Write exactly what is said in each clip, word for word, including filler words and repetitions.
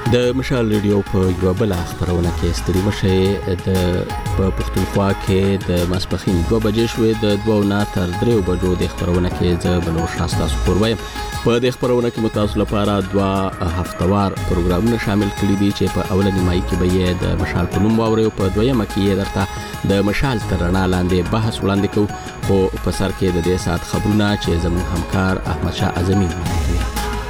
د مشال ریډیو په یو بل خبرونه کې ستړي مشه د په پښتونخوا کې د ماسپخین دوه بجې شوې د دوه نه تر درې بجو د خبرونه کې ز بلور شاستا سپور وایم په د خبرونه کې متاسو لپاره دوه هفتوار پروګرامونه شامل کړي دي چې په اولنی مای کې به د مشال په نوم واوري او په دویمه کې درته د مشال ترنا لاندې بحث وړاندې کوو خو په سر کې د دې سات خبرونه چې زموږ همکار احمد شاه اعظمي کوي.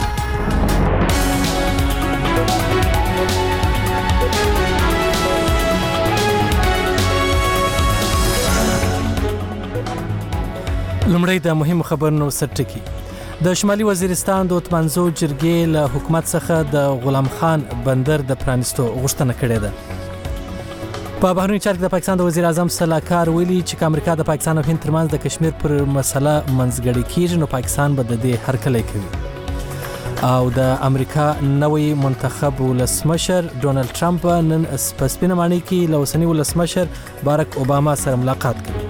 لمړی د مهم خبرونو سرټکی. د شمالي وزیرستان د اوتمانزو جرګې له حکومت څخه د غلام خان بندر د پرانستو غوښتنه کړې ده. په بهرني چارو کې د پاکستان د وزیر اعظم سلاکار ویلي چې امریکا د پاکستان او هند ترمنځ د کشمیر پر مسله منځګړی کیږي نو پاکستان به د دې هرکلی کوي. او د امریکا نوې منتخب ولسمشر ډونالد ټرمپ نن په سپینه ماڼۍ کې له اوسني ولسمشر باراک اوباما سره ملاقات کوي.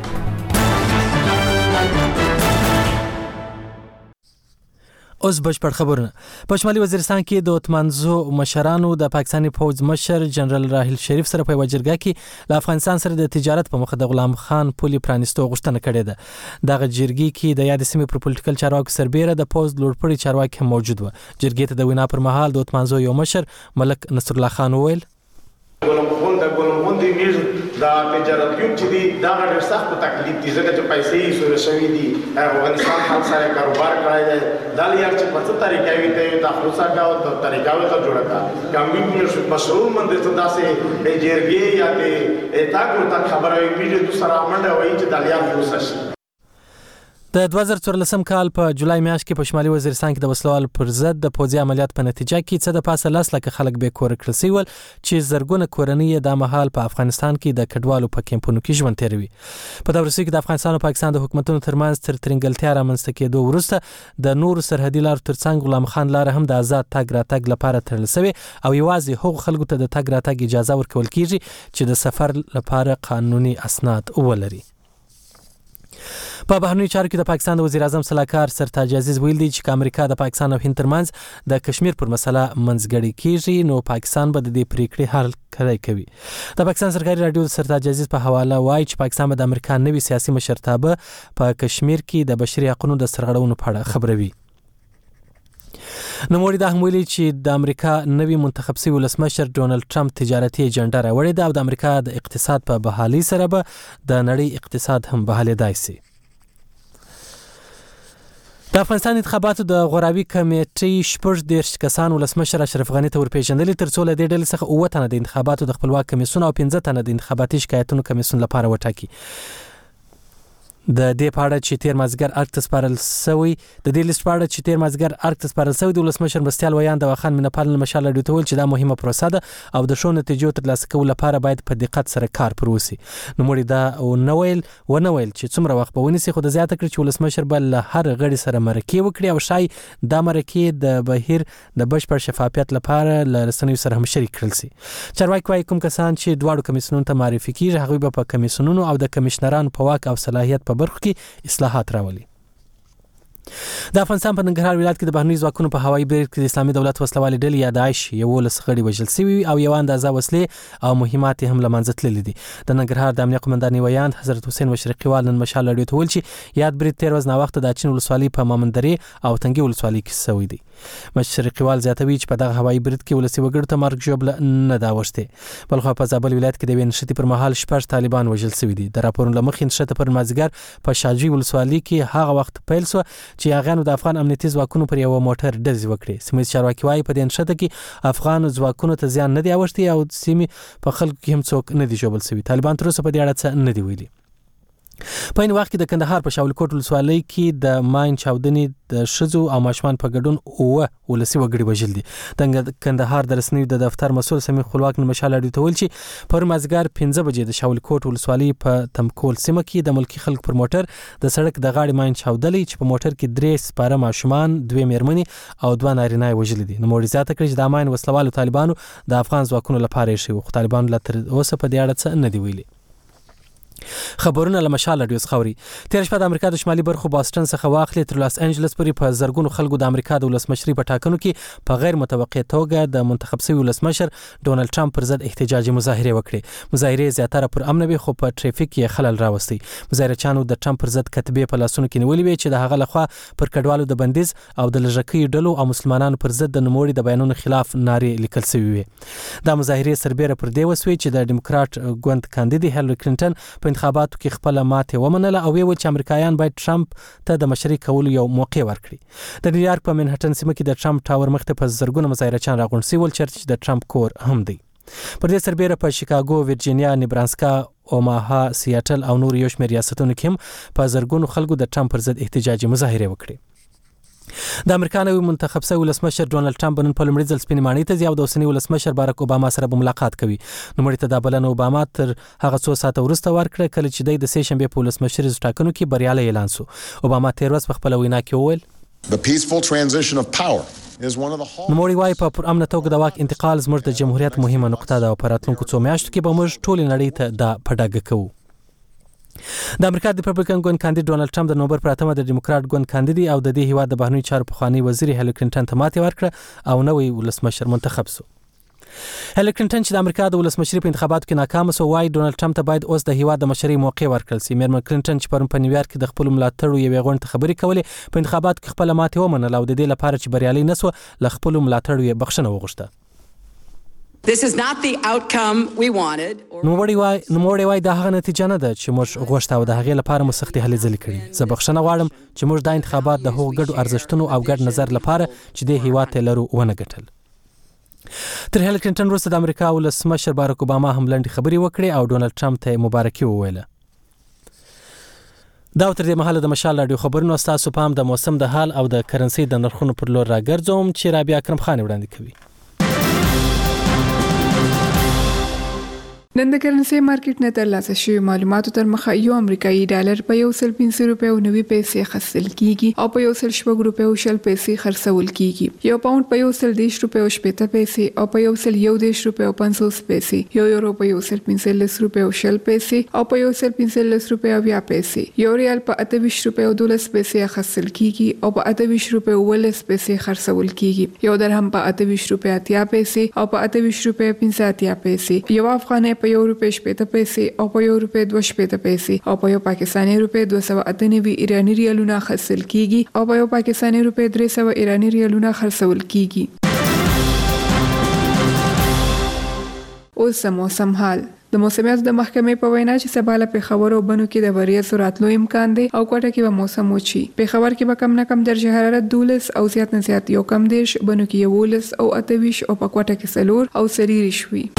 اوس بشپړ خبرونه. په شمالي وزیرستان کې د اوتمانزو مشرانو د پاکستاني پوځ مشر جنرال راحیل شریف سره په وجرګه کې له افغانستان سره د تجارت په مخه د غلام خان پولي پرانستو غوښتنه کړې ده. دغه جرګې کې د یاد سیمې پر پولیټیکل چارواکو سربېره د پوځ لوړپوړي چارواکي هم موجود و. جرګې ته د وینا پر مهال د اوتمانزو یو مشر ملک نصر الله خان وویل ګولم خون د ګولم خون دی میز دا تجارت یو چې دی دا ډېر سخت تکلیف دي ځکه چې پیسې سره شوي دي افغانستان خلک سره کاروبار کړی دی دا لیر چې په څه طریقې وي ته دا خلاصه کا او طریقې ته جوړه کا کامی مشروع مند ته داسې جرګې یا ته تا کو تا خبره وي میډیا سره منډه وایي چې دا لیر خلاص شي. د دوه زره څوارلسم کال په جولای میاشت کې په شمالي وزیرستان کې د وسلوال پر ضد د پوځي عملیات په نتیجه کې څه د پاسه لاس لکه خلک به کور کړل شي ول چې زرګونه کورنۍ د مهال په افغانستان کې د کډوالو په کیمپونو کې ژوند تیروي. په دورسي کې د افغانستان او پاکستان د حکومتونو ترمنځ تر ترنګلتیا رامنځته کېدو وروسته د نور سرحدي لارو ترڅنګ غلام خان لار هم د آزاد تګ راتګ لپاره تړل شوی او یوازې هغو خلکو ته د تګ راتګ اجازه ورکول کیږي چې د سفر لپاره قانوني اسناد ولري. په بهرني چارو کې د پاکستان د وزیر اعظم سلاکار سرتاج عزیز ویل دی چې امریکا د پاکستان او هند ترمنځ د کشمیر پر مسله منځګړی کیږي نو پاکستان به د دې پریکړې حل کړی کوي. د پاکستان سرکاري رادیو سرتاج عزیز په حواله وایي چې پاکستان به د امریکا نوي سیاسي مشرتابه په کشمیر کې د بشري حقوقو د سرغړونو په اړه خبروي. نوموړي دا هم ویلي چې د امریکا نوي منتخب شوی ولسمشر ډونالد ټرمپ تجارتي اجنډا راوړې ده او د امریکا د اقتصاد په بحالي سره به د نړۍ اقتصاد هم بحالېدای شي. د افغانستان انتخاباتو د غوراوي کمیټې شپږ دېرش کسان ولسمشر اشرف غني ته ورپېژندلي تر څو له دې ډلې څخه اووه تنه د انتخاباتو د خپلواک کمیسیون او پنځه تنه د انتخاباتي شکایتونو کمیسیون لپاره وټاکي. د دې په اړه چې تیر مازګر ارګ ته سپارل شوی د دې لیست په اړه چې تیر مازګر ارګ ته سپارل شوی د ولسمشر مرستیال ویان د وخان منپال مشال اډیو ته ویل چې دا مهمه پروسه ده او د شو نتیجو ترلاسه کولو لپاره باید په دقت سره کار پروسي. نو مړي دا او نو ویل و نو ویل چې څومره وخت به ونیسي خو د زیاته کړ چې ولسمشر بل هر غړي سره مرکه وکړي او شای د مرکه د بهیر د بشپړ شفافیت لپاره لرسنیو سره هم شریک کړل شي. چارواکي وايي کوم کسان چې دواړو کمیسیونونو ته معرفي کیږي هغه به په کمیسیونونو او د کمشنرانو په واک او صلاحیت په برخو کې اصلاحات راولي. د افغانستان په ننګرهار ولایت کې د بهرني ځواکونو په هوایي بریډ کې د اسلامي دولت وسلوالې ډلې یا داعش یو لس غړي وژل شوي او یو اندازه وسلې او مهمات هم له منځه تللي دي. د ننګرهار د امنیه قومندان ویان حضرت حسین مشرقیوال نن مشال اډیو ته ویل چې یاد بریډ تیر ورځ ناوخته د اچین ولسوالۍ په مامندرې او تنګي ولسوالۍ کې شوی دی. مشرقیوال زیاتوي چې په دغه هوایي بریډ کې ولسي وګړو ته مرګ ژوبله نه دا وشته. بلخو په زابل ولایت کې د وینشتي پر مهال شپږ طالبان وژل شوي دي. د راپورونو لمخې نشته پر مازګر په شاجوی ولسوالۍ کې هغه وخت پیل شو چې هغه د افغان امنیتي ځواکونو پر یو موټر ډزې وکړې. سیمه چارواکي وايي په دې نشته کې افغان ځواکونو ته زیان نه دی اوښتي او سیمه په خلکو کې هم څوک نه دی ژوبل شوي. طالبان تر اوسه په دې اړه څه نه دی ویلي. په این وخت کې د کندهار په شاولکوټ ولسوالۍ کې د ماین چاودنې د شذو او ماشومان په ګډون اوه ولسي وګړي وژل دي. د کندهار د رسنیو د دفتر مسؤل سمیر خپلواک مشال اډیو ته ویل چې پر مازګر پنځه بجې د شاولکوټ ولسوالۍ په تمکول سیمه کې د ملکی خلک پر موټر د سړک د غاړې ماین چاودلې چې په موټر کې درې سپاره ماشومان دوه میرمنې او دوه نارینه وژل دي. نو موري ذات کړي چې د ماین وسلوالو طالبانو د افغان ځواکونو لپاره شي خو طالبان لا تر اوسه په دې اړه څه نه دی ویلي. خبرونه له مشال رادیو خوري. تیر شپه د امریکا د شمالي برخو باسټن څخه واخلي تر لاس انجلس پورې په زرګونو خلکو د امریکا د ولسمشري په ټاکنو کې په غیر متوقع توګه د منتخب شوی ولسمشر ډونالد ټرمپ پر ضد احتجاجي مظاهره وکړي. مظاهره زیاتره پر امن وي خو په ټریفیک کې خلل راوستي. مظاهرچیانو د ټرمپ پر ضد کتبې په لاسونو کې نیولې وي چې د هغه لخوا پر کډوالو د بندیز او د لږکیو ډلو او مسلمانانو پر ضد د نوموړي د بیانونو خلاف نارې لیکل شوی وي. دا مظاهره سربېره پر دی وسوي چې د ډیموکرات ګوند کاندید هیلری کلینټن په انتخاباتو کې خپل ماته ومنله او ویل چې امریکایان باید ټرمپ ته د مشرۍ کولو یو موقع ورکړي. د نیویارک په منهټن سیمه کې د ټرمپ ټاور مخ ته په زرګونو مظاهرچیان راغونډ شول چې د ټرمپ کور هم دی. پر دې سربېره په شیکاګو، ویرجینیا، نیبراسکا، اوماها، سیاتل او نور یو شمېر ریاستونو کې هم په زرګونو خلکو د ټرمپ پر ضد احتجاجي مظاهره وکړي. د امریکا نوی منتخب شوی ولسمشر ډونالد ټرمپ نن په لومړي ځل سپینې ماڼۍ ته ځي او د اوسني ولسمشر باراک اوباما سره به ملاقات کوي. نوموړي ته دا بلنه اوباما تر هغه څو ساعته وروسته ورکړه کله چې دی د سې شنبې په ولسمشري ټاکنو کې بریالی اعلان شو. اوباما تیر ورځ په خپله وینا کې وویل The peaceful transition of power is one of the نوموړي وايي په پر امن توګه د واک انتقال زموږ د جمهوریت مهمه نقطه ده او په راتلونکو څو میاشتو کې به موږ ټولې نړۍ ته دا په ډاګه کوو. د امریکا د ریپبلیکن ګوند کاندید ډونالد ټرمپ د نومبر پر اتمه د ډیموکرات ګوند کاندید او د دې هیواد د بهرنیو چارو پخوانی وزیر هیلری کلینټن ته ماتې ورکړه او نوی ولسمشر منتخب شو. هیلری کلینټن چې د امریکا د ولسمشري په انتخاباتو کې ناکام شو وايي ډونالد ټرمپ ته باید اوس د هیواد د مشرۍ موقع ورکړل شي. میرمن کلینټن چې پرون په نیویارک کې د خپل ملاتړو یوې غونډې ته خبرې کولې په انتخاباتو کې خپل ماتې ومنله او د دې لپاره چې بریالي نسو له خپل ملاتړو یې بخښنه وغوښته. This is not the outcome we wanted. نوموړي وايي نوموړي وايي دا هغه نتیجه نه ده چې موږ غوښته او د هغې لپاره مو سختې هلې ځلې کړي. زه بخښنه غواړم چې موږ دا انتخابات د هغو ګډو ارزښتونو او ګډ نظر لپاره چې دې هیواد ته لرو ونه ګټل. تر هیلری کلینټن وروسته د امریکا ولسمشر باراک اوباما هم لنډې خبرې وکړې او ډونالد ټرمپ ته مبارکي وویله. دا تر دې مهاله د مشال رادیو خبرونو ستاسو پام د موسم د حال او د کرنسي د نرخونو پر لور راګرځوم چې رابعه اکرم خان وړاندې کوي. نن د کرنسي مارکیټ نه ترلاسه شوی معلوماتو تر مخه یو امریکایي ډالر په یو سل پنځه روپۍ او نوي پیسې خرڅل کیږي او په یو سل شپږ روپۍ او شل پیسې خرڅول کیږي. یو پاوند په یو سل دیش روپۍ او شپېته پیسې او په یو سل یو دیش روپۍ او پنځوس پیسې، یو یورو په یو سل پنځلس روپۍ او شل پیسې او په یو سل پنځلس روپۍ او اویا پیسې، یو ریال په اته ویشت روپۍ او دولس پیسې خرڅل کیږي او په اته ویشت روپۍ او ولس پیسې خرڅول کیږي. یو درهم په اته ویشت روپۍ اتیا پیسې او په اته ویشت روپۍ پنځه اتیا پیسې، یو افغانۍ په یو روپۍ شپېته پیسې او په یو روپۍ دوه شپېته پیسې او په یو پاکستاني روپۍ دوه سوه اته نوي ایراني ریالونه خرڅل کیږي او په یو پاکستاني روپۍ درې سوه ایراني ریالونه خرڅول کیږي. اوس موسم حال. د موسمیاتو د محکمې په وینا چې سبا له پېښور او بنو کې د وریځو راتلو امکان دی او کوټه کې به موسم وچی. پېښور کې به کم نه کم درجه حرارت دولس او زیات نه زیات یو کم دیرش، بنو کې یولس او اته ویشت او په کوټه کې څلور او سریری شوي.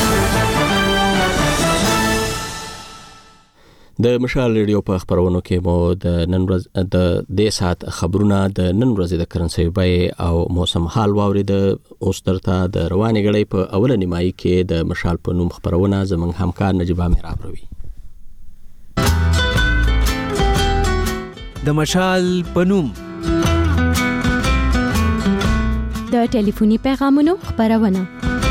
د مشال ریډیو په خبرونو کې مو د نن ورځ د دې سات خبرونه د نن ورځې د کرنسي بیې او موسم حال واورید. اوس درته د رواني غړي په اوله نیمایي کې د مشال په نوم خبرونه زموږ همکار نجيبه میراب روي. د مشال په نوم د ټلیفوني پیغامونو خبرونه.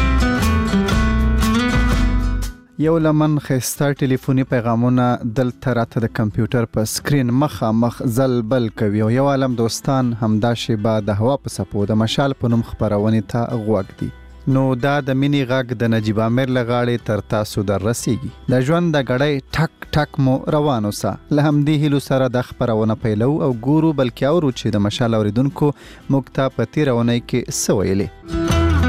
یو لمن خسته ټلیفوني پیغامونه دلته راته د کمپیوټر په سکرین مخامخ ځل بل کوي او یو عالم دوستان همدا شیبه د هوا په سپو د مشال په نوم خبرونې ته غوږ دي. نو دا د مینی غږ د نجیب امیر لغاړې تر تاسو در رسیږي. د ژوند د غړې ټک ټک مو روانو سه له همدې هیلو سره د خبرونه پیلو او ګورو بلکې اورو چې د مشال اوریدونکو موږ ته په تیرونه کې څه ویلي.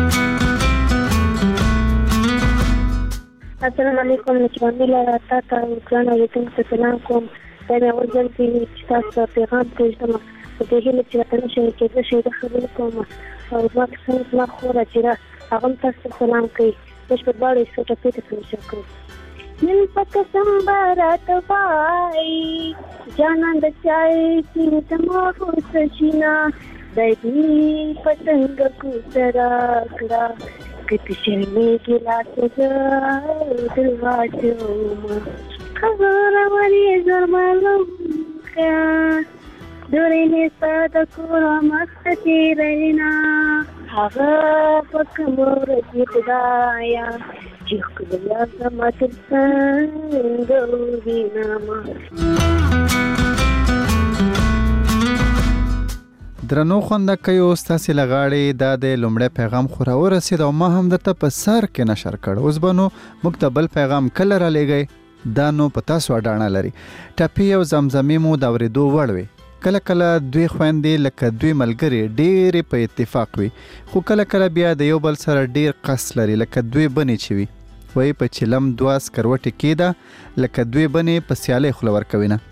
السلام علیکم نجیبه تا ته ګران اوریدونکو ته سلام کوم. دا مې اول ځل چې تاسو ته پیغام پرېږدم په دې هیله چې وطن شي کېدای شي د خبرې کوم او زما څنګه زما خور چې هغه تاسو ته سلام کوي. بشپړ باندې څه ټپې ته تلل کوي. نن پک سمبارات وای جانان د چای چې تمو خوشینا د دې پتنګ کو سرا کړه کته شرمې کې لاته دل واچوم خبره ورې زرمالم کا دورې نه ساده کورا مخ تیرینا هغه پک مور دې خدایا چې ښکلیا زما تر څنګه وینمه. درنو خوندکیو ستاسې لغاړې دا د لومړی پیغام خو راورسېد او ما هم درته په سر کې نشر کړ. اوس به نو موږ ته بل پیغام کله رالیږئ دا نو په تاسو اډانه لري. ټپې او زمزمې مو د اورېدو وړ وي. کله کله دوی خویندې لکه دوی ملګري ډېرې په اتفاق وي، خو کله کله بیا د یو بل سره ډېر قص لري لکه دوی بنې چې وي. وایي په چلم دوه سکروټې کېده لکه دوی بنې په سیالۍ خوله ورکوي نه.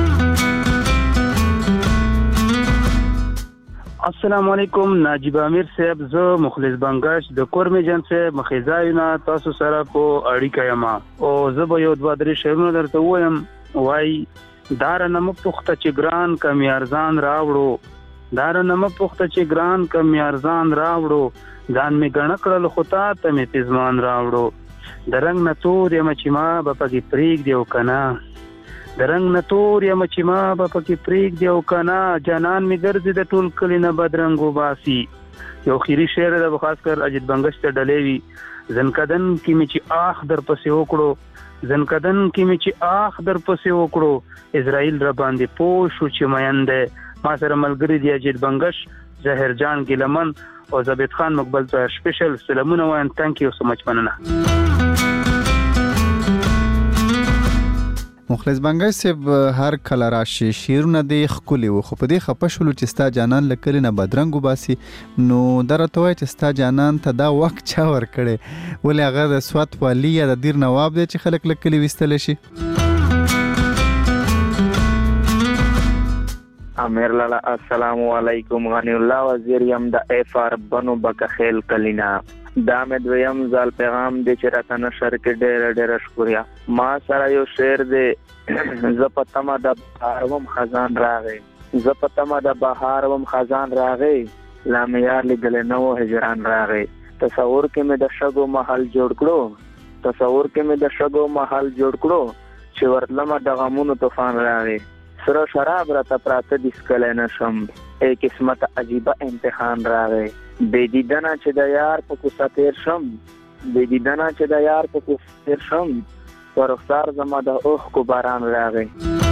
السلام علیکم ناجیب امیر صاحب، زه مخلص بنگش د کورمې جن صاحب مخیزایونه تاسو سره په اړیکه یم او زه به یو دوه درې شعرونه درته ووایم. وایي داره نه مه پوښته چې ګران کمې ارزان راوړو، داره نه مه پوښته چې ګران کمې ارزان راوړو، ځان مې ګڼه کړل خو تا ته مې پېزمان راوړو. د رنګ نه تور یم چې ما به پکې پرېږدي او که نه، د رنګ نه تور یم چې ما به پکې پرېږدي او که نه، جانان مې ګرځي د ټول کلي نه بدرنګ وباسي. یو خیري شعر ده به خاص کر اجت بنگش ته ډلې وي. زنکدن کې مې چې آخ در پسې وکړو، زنکدن کې مې چې آخ در پسې وکړو، اسرائیل را باندې پوه شو چې مین دی. ما سره ملګري دي اجت بنگش، ظاهر جان ګیلمن او زبید خان مقبل ته سپیشل سلامونه وایم. تhank you so much. مننه. مخلص بنگش صاحب هر کله راشي شیرونه دی ښکلي وو، خو په دې خپه شولو چې ستا جانان له کلي نه بدرنګ وباسي. نو دا راته وایي چې ستا جانان ته دا وخت چا ورکړی؟ ولې هغه د سوات والي یا د دیر نواب دی چې خلک له کلي ویستلی شي؟ امیر لالا السلام علیکم، غنی الله وزیر یم د ایف آر بنو بکخیل کلینا. دا مې دویم ځل پیغام دی چې راته نشر کې ډېره ډېره شکریه. ما سره یو شعر دی، زه په تمه د بهار وم خزان راغی، زه په تمه د بهار وم خزان راغی، لا مې یار لیدلی نه و هجران راغی. تصور کې مې د شګو محل جوړ کړو، تصور کې مې د شګو محل جوړ کړو، چې ورتلمه د غمونو طوفان راغی. سره شراب راته پراته دي څکلی نه شم، ای قسمت عجیبه امتحان راغی. بې دیدنه چې د یار په کوڅه تېر شم، بې دیدنه چې د یار په کوڅه تېر شم، په رخسار زما د اوښکو باران راغی.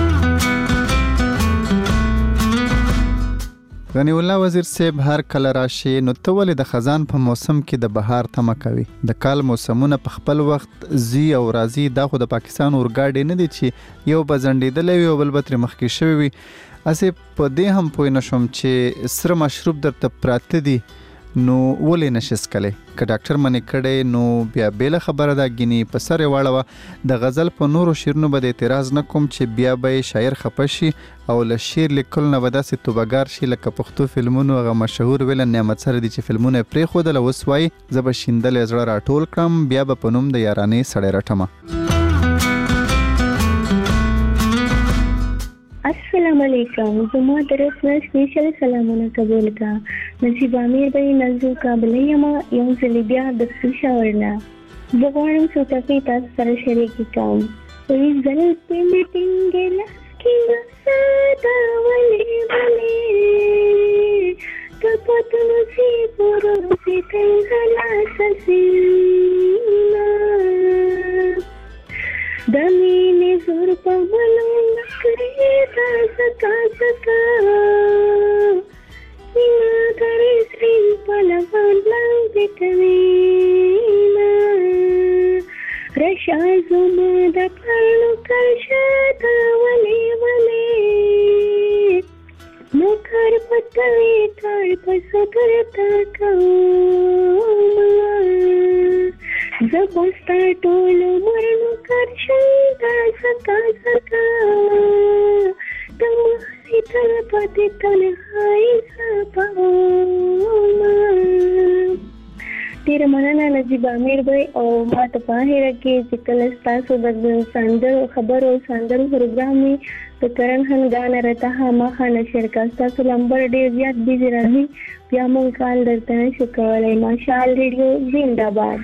غنی الله وزیر صاحب هر کله راشي نو ته ولې د خزان په موسم کې د بهار تمه کوي؟ د کال موسمونه په خپل وخت زی او راځي، دا خو د پاکستان اورګاډي نه دي چې یو به ځنډېدلی وي او بل به ترې مخکې شوي وي. هسې په دې هم پوه نه شوم چې سره مشروب درته پراته دي نو ولې نشي څکلی؟ که ډاکټر منې کړی نو بیا بېله خبره ده، ګینې په سر یې واړوه. د غزل په نورو شعرونو به د اعتراض نه کوم چې بیا به یې شاعر خفه شي او له شعر لیکلو نه به داسې توبهګار شي لکه پښتو فلمونو هغه مشهور ویلن نعمت سره دي چې فلمونه یې پرېښودل، اوس وایي زه به شیندلی زړه راټول کړم بیا به په نوم د یارانې سړی رټمه. السلام علیکم، زما طرف نه سپیشل سلامونه قبول کا. نصیب امیر بھائی نزو قابل یما یو ځل بیا د فشار نه زه غواړم چې تاسو تاسو سره شریکي کوم. وی ځل په میټینګ لاس کې ساده ولې ولې کپت نصیب ورسې تنګلا سسینا د مینې زور په ملو نکړې دا سکا سکا مینا کرې سرې پلوان لاندې کوینا رشا زما د پړنو کرشه دا ولې ولې نو کار پتوي کار په صبر تا کوما زبستا ټول مرنو کرشن دا سکا سکا تمخی تل پتی تنخائی سپاوما. ډیره مننه نجیب امیر بھائی او ما ته په هیره کې چې کله ستاسو د سندرو خبرو سندرو پروګرام وي د کرن هنګانه راته خامخا نشر کا. ستاسو نمبر ډېر زیات بیزي راځي، بیا مونږ کال درته نشو کولی. ماشاءالله ریډیو زنده باد.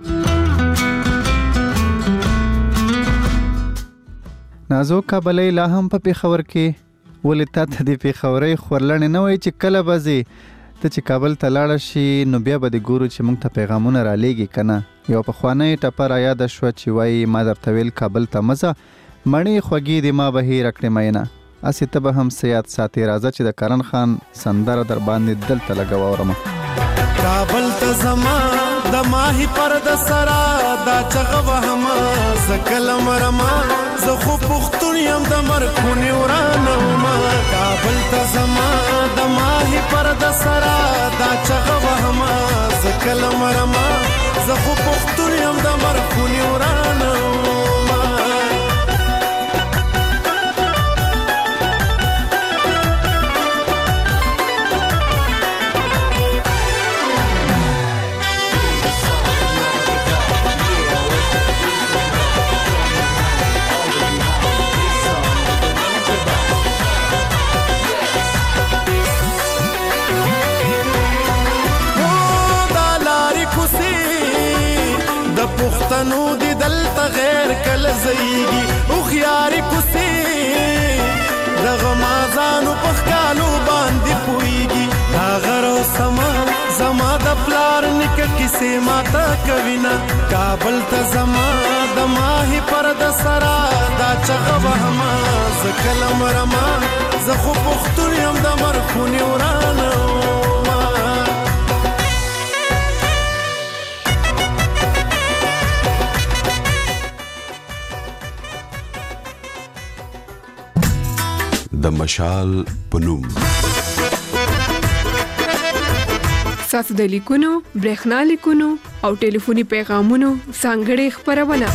نازو کابلی لا هم په پېښور کې ولې تا ته د پېښورۍ خورلڼې نه وایي چې کله به ځې؟ ته چې کابل ته لاړه شي نو بیا به د ګورو چې موږ ته پیغامونه را لیږي که نه. یو پخوانی ټپه را یاده شوه چې وایي ما درته ویل کابل ته مه ځه مڼې خوږې د ما به هېره کړې مینه. هسې ته به هم څه یاد ساتې. راځه چې د کرن خان سندره در باندې دلته لږه واورمه. کابل ته زما د ماهي پر د سرا دا چغه وهما زکل مرما زه خو پښتون یم د مرکونی ورانه ما. کابل ته زما د ماهي پر د سرا دا چغه وهما زکل مرما زه خو پښتون یم د مرکونی ورانه ما. پښتنو دی دلته غیر کله زیږي او خياري کوسي دغه مازانو پخکالو باندې پويږي دا غرو سما زما د پلار نک کیسه ماته کوینا. کابل ته زما د ماهي پر د سرا دا چغه وهما زکل مرما زه خو پښتون یم د مرخونی ورانه د مشال پنوم. ساسو د لیکونو برېښنا لیکونو او ټلیفوني پیغامونو ځانګړې خبرونه.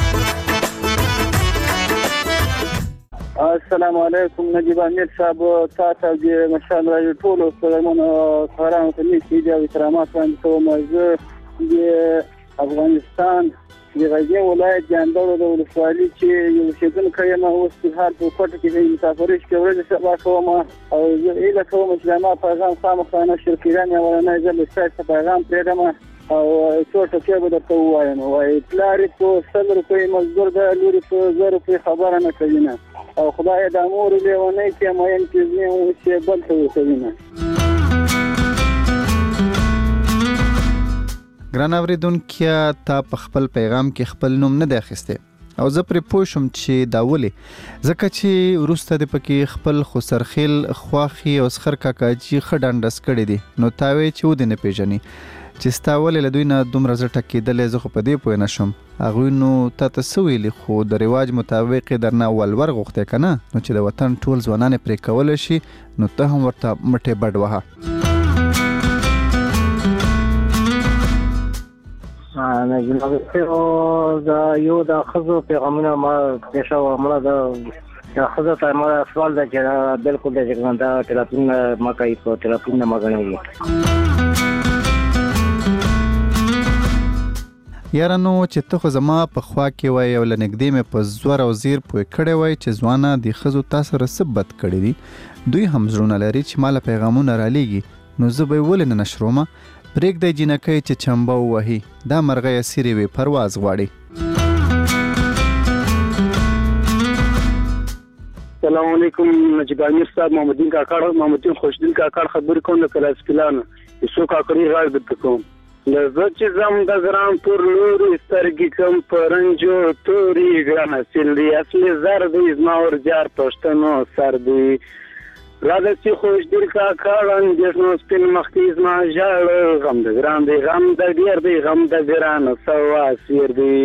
السلام علیکم نجیب امیر صاحب تاسو د مشال راډیو ټولو سلامونه خبرونه ته نیسي د احترامات باندې کوم. زه د افغانستان د غزني ولایت د اندړو د ولسوالۍ چې یو اوسېدونکی یم. اوس فلحال په کوټه کې د مسافرۍ شپې ورځې سبا کوم او زه هیله کوم چې زما پیغام خامخا نشر کړي. اولنی ځل ستاسو پیغام پرېږدم او څو ټکي به درته ووایم. وایي پلار یې په سل روپۍ مزدور ده لور یې په زر روپۍ خبره نه کوي نه او خدای د مور لیونی کې مین کې ځنې اوس یې بل څه ورکوي نه. ګران اورېدونکي تا په خپل پیغام کې خپل نوم نه دی اخیستی او زه پرې پوه شوم چې دا ولې. ځکه چې وروسته د پکې خپل خسرخیل خواخي او سخر کاکاجي ښه ډنډس کړی دي نو تا وایې چې ودې نه پېژني چې ستا ولې له دوی نه دومره زه ټکېدلی. زه خو په دې پوه نه شوم. هغوی نو تا ته څه ویلي خو د رواج مطابق یې درنه ولور غوښتی که نه نو چې د وطن ټول ځوانان یې پرې کولی شي نو ته هم ورته مټې بډ وهه. نه جناب دا یو د خزو پیغامونه ما پېښه ومړه د خزو ته ما سوال ده چې بالکل د ځګنده ټلیفون ما کوي په ټلیفون نه مګنوي. یارانو چې ته خو زما په خوا کې وای او لنګدې مې په زور او زیر پوی کړی وای چې ځوانه د خزو تاسو رسب بد کړی دي دوی هم زړونه لري چې مال پیغامونه را لېږي نو زه به ولې نه نشرومه پرېږدی جینکۍ چې چمبه ووهي دا مرغۍ اسیرې وي پرواز غواړي. سلام علیکم نجیب امیر صاحب محمدین کاکړ محمدین خوشدین کاکړ خبرې کوم د کلاسکلانو یسو کاکړي غږ درته کوم. لزه چې زم د ګرام پر لوري سترګې کوم په رنجو تورې ګرانه سیل دی اصلي زر دی زما ورجار پښتنو سر دی راځه چې خوشدین کاکړ اندېښنو سپین مخکې زما ژاړه غم د ګران دی غم د ډېر دی غم د ګرانه سوا سیر دی.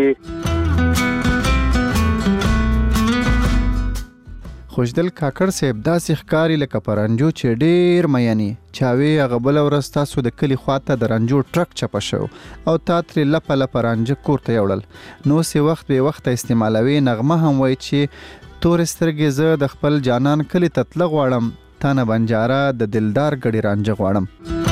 خوشدل کاکړ صاحب داسې ښکاري لکه په رنجو چې ډېر مینې چاوې هغه بله ورځ تاسو د کلي خواته د رنجو ټرک چپه شو او تا ترې لپه لپه رانجه کور ته یوړل نو اوس یې وخت بې وخته استعمالوي. نغمه هم وایي چې تورې سترګې زه د خپل جانان کلي ته تله غواړم تا نه بنجاره د دلدار ګډې رانجه غواړم.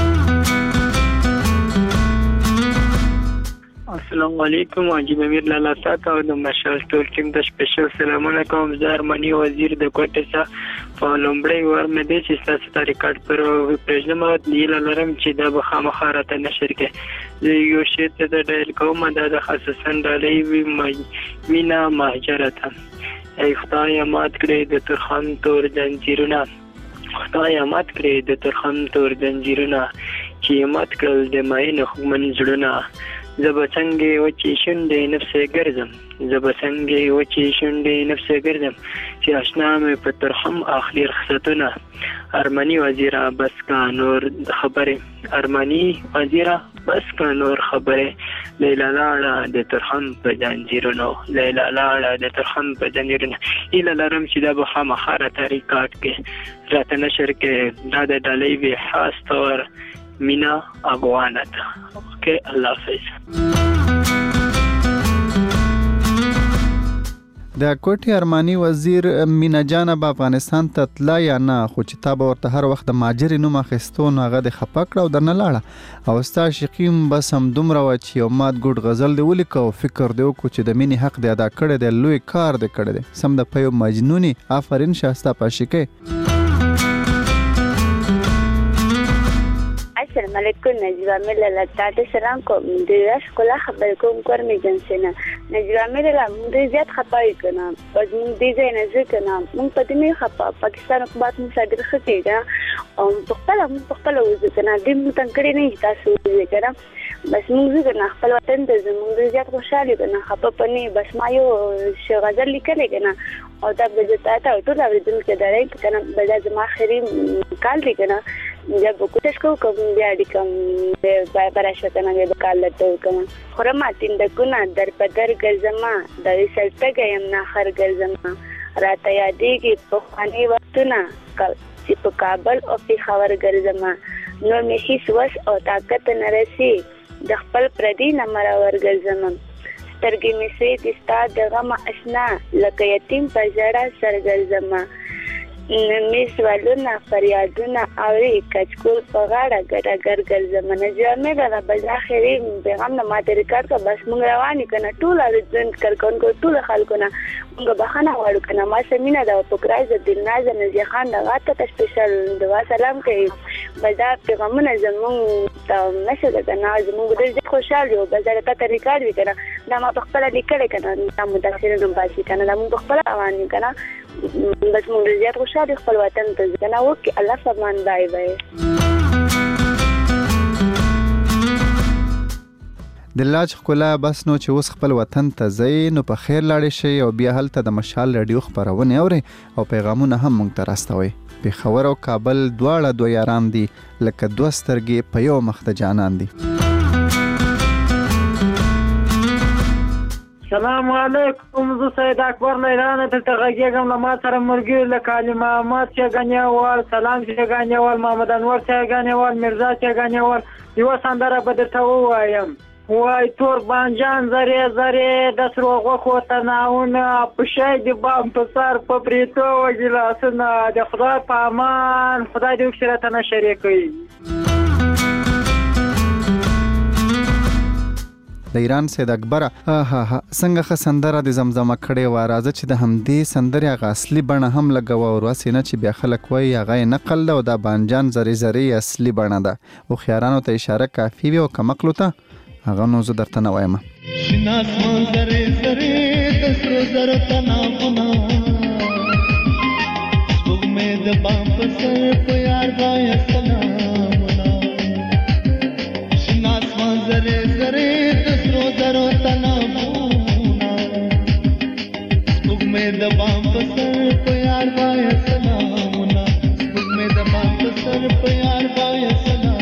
السلام علیکم عجیب امیر لالا ساته او د مشال ټول ټیم د سپیشل سلامونه کوم. زه ارمني وزیر د کوټې څخه په لومړی ور مې دی چې ستاسو ته ریکارډ پر پرېږدم او هیله لرم چې دا به خامخا راته نشر کړي. زه یو شی ته د ډایل کوم دا د خصوصا ډالۍ وي مینا مهاجره ته ای خدای مات کړې د ترخم تور زنجیرونه خدای مات کړې د ترخم تور زنجیرونه چې چې مات کړل د ماین خومن جوړونه زب څنګه وچی شونډې نفسه ګرځم زب څنګه وچی شونډې نفسه ګرځم چې آشنا مې په ترحم اخلي رخصتونه ارمانی وزیرا بس کا نور خبره ارمانی وزیرا بس کا نور خبره لیلا لاړه د ترحم په جنجیرونو لیلا لاړه د ترحم په جنجیرونو اله لرم چې د بخا مخاره طریقات کې راته نشر کې دا د ډالۍ وی خاص طور مینا افغانت اوکے الله حافظ. د کوټي ارمانی وزیر مینا جان په افغانستان ته تلا یا نه خو چې تا به ورته هر وخت د ماجر نوم اخیستو نو هغه د خپکړه او درنه لاړه او ستا شقیم بس هم دومره و چې یو مات ګډ غزل دی ولیکو فکر دی وکړو چې د مینې حق دی ادا کړی دی لوی کار دی کړی دی سم د پیو مجنونی آفرین شاستا پاشکه. السلام علیکم نجوا ملل تاسو سلام کوم د اشکولا خبر کوم کور می جنسنه نجوا ملل موږ زیات خپای کنه پس موږ دې ځای نه ځکه موږ په دې نه خپا پاکستان حکومت مصادر خطیږي او په خپل په خپل وځکنه دې موږ تنکړې نه تاسو وځکنه بس موږ ځکه خپل وطن ته زموږ زیات خوشاله کنه خپه پني بس ما یو غزل لیکل کنه او دا به تاسو ټول اوریدل کې درای کنه بل زما اخري کال دی کنه جب کوشش کو کوم بیا د کوم د براشته نه به کال ته کوم خرما تیند کونه در پدر ګرځما د وسلته ګیم نه خر ګرځما راته یادېږي په خاني وختونه چې په کابل او په خبر ګرځما نو مې هیڅ وس او طاقت نه رسی د خپل پردي نمبر ورګرځم سترګې مې سي د ستاد غم آشنا لکه یتیم په ژړا سرګرځما مې سوالونه فریادونه اوري کچکول په غاړه ګډه ګرګل زمانه جامې را بل اخري پیغام نه ماته ریکارډ کا بس مونږ رواني کنه ټول ارزن کړکون کو ټول خلکو نه مونږ بخنه وړو کنه ما سمینه دا پکرای د دلناز نزي خان دا غاټه سپیشل دوا سلام کوي بل دا پیغامونه زمونږ ته نشه ده نه زمونږ ډېر خوشاله یو بل دا ته ریکارډ وکړه دا ما په خپل لیکل کنه دا متاثر نه باسي کنه دا مونږ خپل رواني کنه بس مونږ زیات خوشاله خپل وطن ته ځنه وکي الله فرمان بای بای. د لاج خلا بس نو چې اوس خپل وطن ته ځي نو په خیر لاړې شي او بیا هلته د مشال رادیو خبرونه اوري او پیغامونه هم مونږ ته راستوي. پېښور او کابل دواړه دوه یاران دي لکه دوه سترګې په یو مخ ته جانان دي. سلام علیکم زه سید اکبر لیرانه دلته غږیږم له ما سره مرګي له کالم محمد شګانیوال سلام شګانیوال محمد انور شګانیوال مرزا شګانیوال یو سندره به درته ووایم وای تور بانجان زری زری د سروغو خو تناونه پښې دی بام په سر په پریتو وګلاسنه د خدای په امان خدای دې وکړه ته شریکي. د ایران سید اکبر ها ها څنګه خ سندره د زمزمه کړي و راځه چې د همدې سندره غ اصلي بڼه هم لګو او واسینه چې بیا خلک وای هغه نقل او د بانجان زری زری اصلي بڼه ده او خیارانو ته اشاره کافی وي او کمقلو ته هغه نو زه درته نه وایم. شناس منظر زری د سر زر تناونه سپوږمې د بام په سر په یار وای سلامونه شناس منظر زری زرو تناونه سپوږمې د بام په سر په یار وای سلامونه سپوږمې د بام په سر په یار وای سلامونه.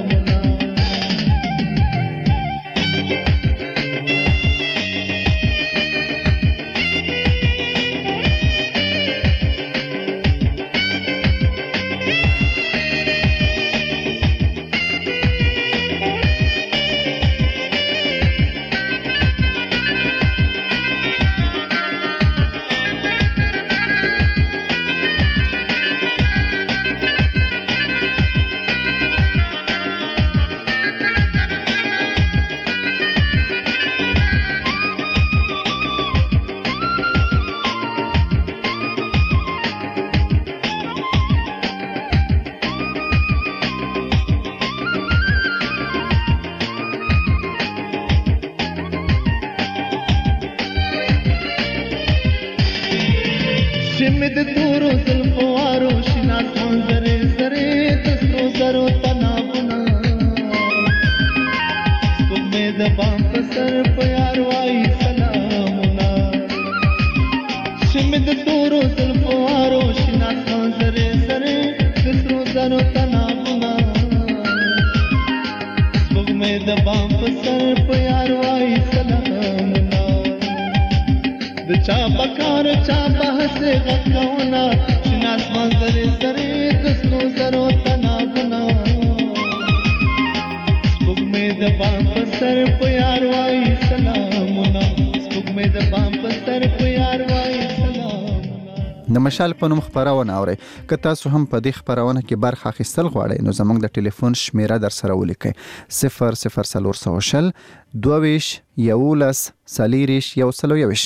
شمد دورو زلفوارو شناس منظر زره دستو زرو تناونا سر په یار وای سلامونه د چا پکار چا بحث غکونا شناس منظر سره دسنو زرو تنابونه سپوږمۍ د بام په سر په یار وای سلامونه سپوږمۍ د بام په سر په یار وای د مشال په نوم خبرونه اوري که تاسو هم په دې خبرونه کې برخه اخیستل غواړئ نو زموږ د ټلیفون شمیره در سره ولیکئ صفر صفر څلور سوه شل دوه ویشت یولس څلېرویشت یو سل او یوویشت.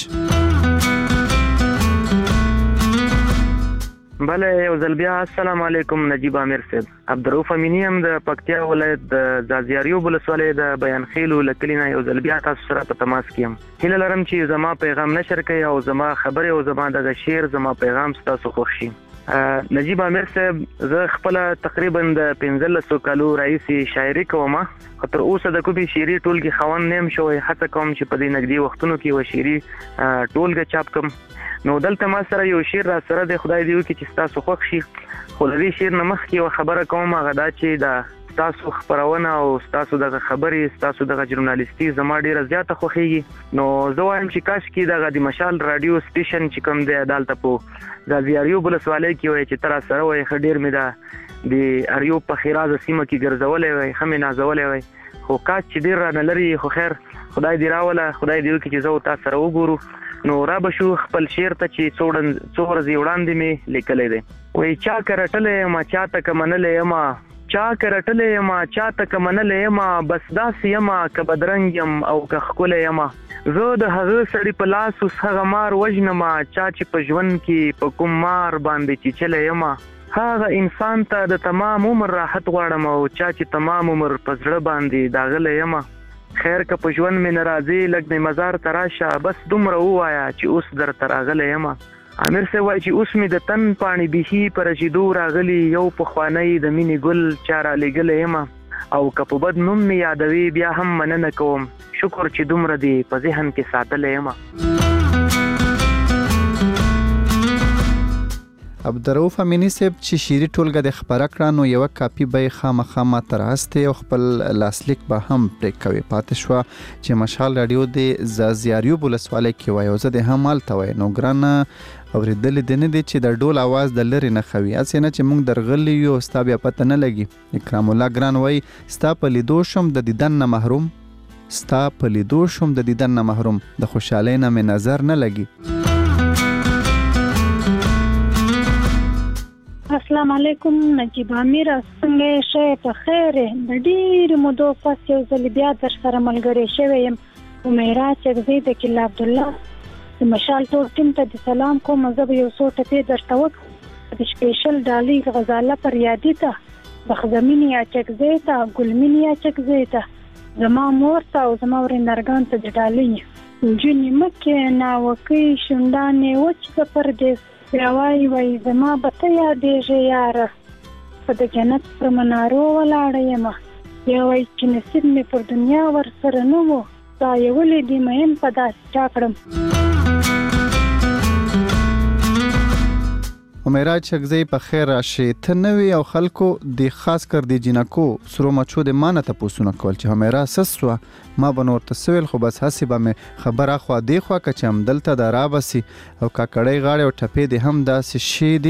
بله یو ځل بیا السلام علیکم نجیب امیر صاحب. عبدالرؤف امینی هم د پکتیا ولایت د ځاځیاریو ولسوالۍ د بیان خیلو له کلي نه یو ځل بیا تاسو سره په تماس کې یم. هیله لرم چې زما پیغام نشر کړئ او زما خبرې او زما دغه شعر زما پیغام ستاسو خوښ شي. نجیب امیر صاحب زه خپله تقریبا د پنځلسو کالو راهیسې شاعري کوم خو تر اوسه د کومې شعري ټولګې خاوند نه یم شوی. هڅه کوم چې په دې نږدې وختونو کې یوه شعري ټولګه چاپ کړم. نو دلته ما سره یو شعر را سره دی خدای دې وکړي چې ستاسو خوښ شي. خو د دې شعر نه مخکې یوه خبره کوم هغه دا چې د ستاسو خپرونه او ستاسو دغه خبرې ستاسو دغه ژورنالیستي زما ډېره زیاته خوښیږي. نو زه وایم چې کاشکې دغه د مشال راډیو سټیشن چې کوم دی دلته په ځاځیاریو ولسوالۍ کې وای چې ته را سره وای ښه ډېر مې د د اریوب په ښېرازه سیمه کې ګرځولی وای ښه مې نازولی وای خو کاش چې ډېر رانه لرې خو خیر خدای دې راوله خدای دې وکړي چې زه تا سره وګورو. نو را به شو خپل شعر ته چې څو ورځې وړاندې مې لیکلی دی. وایي چا که رټلی یم چا ته که منلی یم چا که رټلی یم چا ته که منلی یم بس داسې یم که بدرنګ یم او که ښکلی یم زه د هغه سړي په لاس اوس هغه مار وژنم چا چې په ژوند کې په کوم مار باندې چیچلی یم هغه انسان ته د تمام عمر راحت غواړم او چا چې تمام عمر په زړه باندې داغلی یم خیر که په ژوند مې نه راځې لږ مې مزار ته راشه بس دومره ووایه چې اوس درته راغلی یم. امیر صاحب وایي چې اوس مې د تن پاڼې بیخي په رژېدو راغلي یو پخوانی د مینې ګل چا رالیږلی یم او که په بد نوم مې یادوي بیا هم مننه کوم شکر چې دومره دې په ذهن کې ساتلی یم. عبدالرؤف امینی صاحب چې شعري ټولګه د خپره کړه نو یوه کاپي به یې خامخا ماته راستې او خپل لاسلیک به هم پرې کوي. پاتې شوه چې مشال راډیو د ځاځیاریو ولسوالۍ کې وایي او زه د هم هلته وایي نو ګرانه اورېدلې دې نه دی چې د ډول اواز د لرې نه ښه وي هسې نه چې موږ درغلي یو ستا بیا پته نه لګي. اکرام الله ګران وایي ستا په لیدو شم د دیدن نه محروم ستا په لیدو شم د دیدن نه محروم د خوشحالۍ نه مې نظر نه لګي. السلام علیکم نجیب امیر څنګه یې ښه په خیر د ډېرې مودو پس یو ځل بیا در سره ملګری شوی یم. امیرا چغزي د کلا عبدالله د مشال ټول ټیم ته د سلام کوم زه به یو څو ټپې درته وکړم د سپیشل ډالۍ غزاله پر یادي ته بخزمین یا چغزي ته ګلمین یا چغزي ته زما مور ته او زما ورندرګان ته د ډالۍ جونې مکې ناوکۍ شونډانې وچ د پردیس بیا وایي وایي زما به ته یادېږې یاره په د جنت پر منارو ولاړه یمه بیا وایي چې نصیب مې پر دنیا ورسره نه و دا یې ولې دې مین په داسې چا کړم. امیرا چغزی په خیر راشي ته نوې او خلکو د خاص کر د جنکو سرو مچو د مانه ته پوسونه کول چې امیرا سسوا ما بنور تسویل خو بس حسابه مې خبره خو دی خو که چم دلته د رابسي او کاکړی غاړي او ټپې د هم داسې شي دي.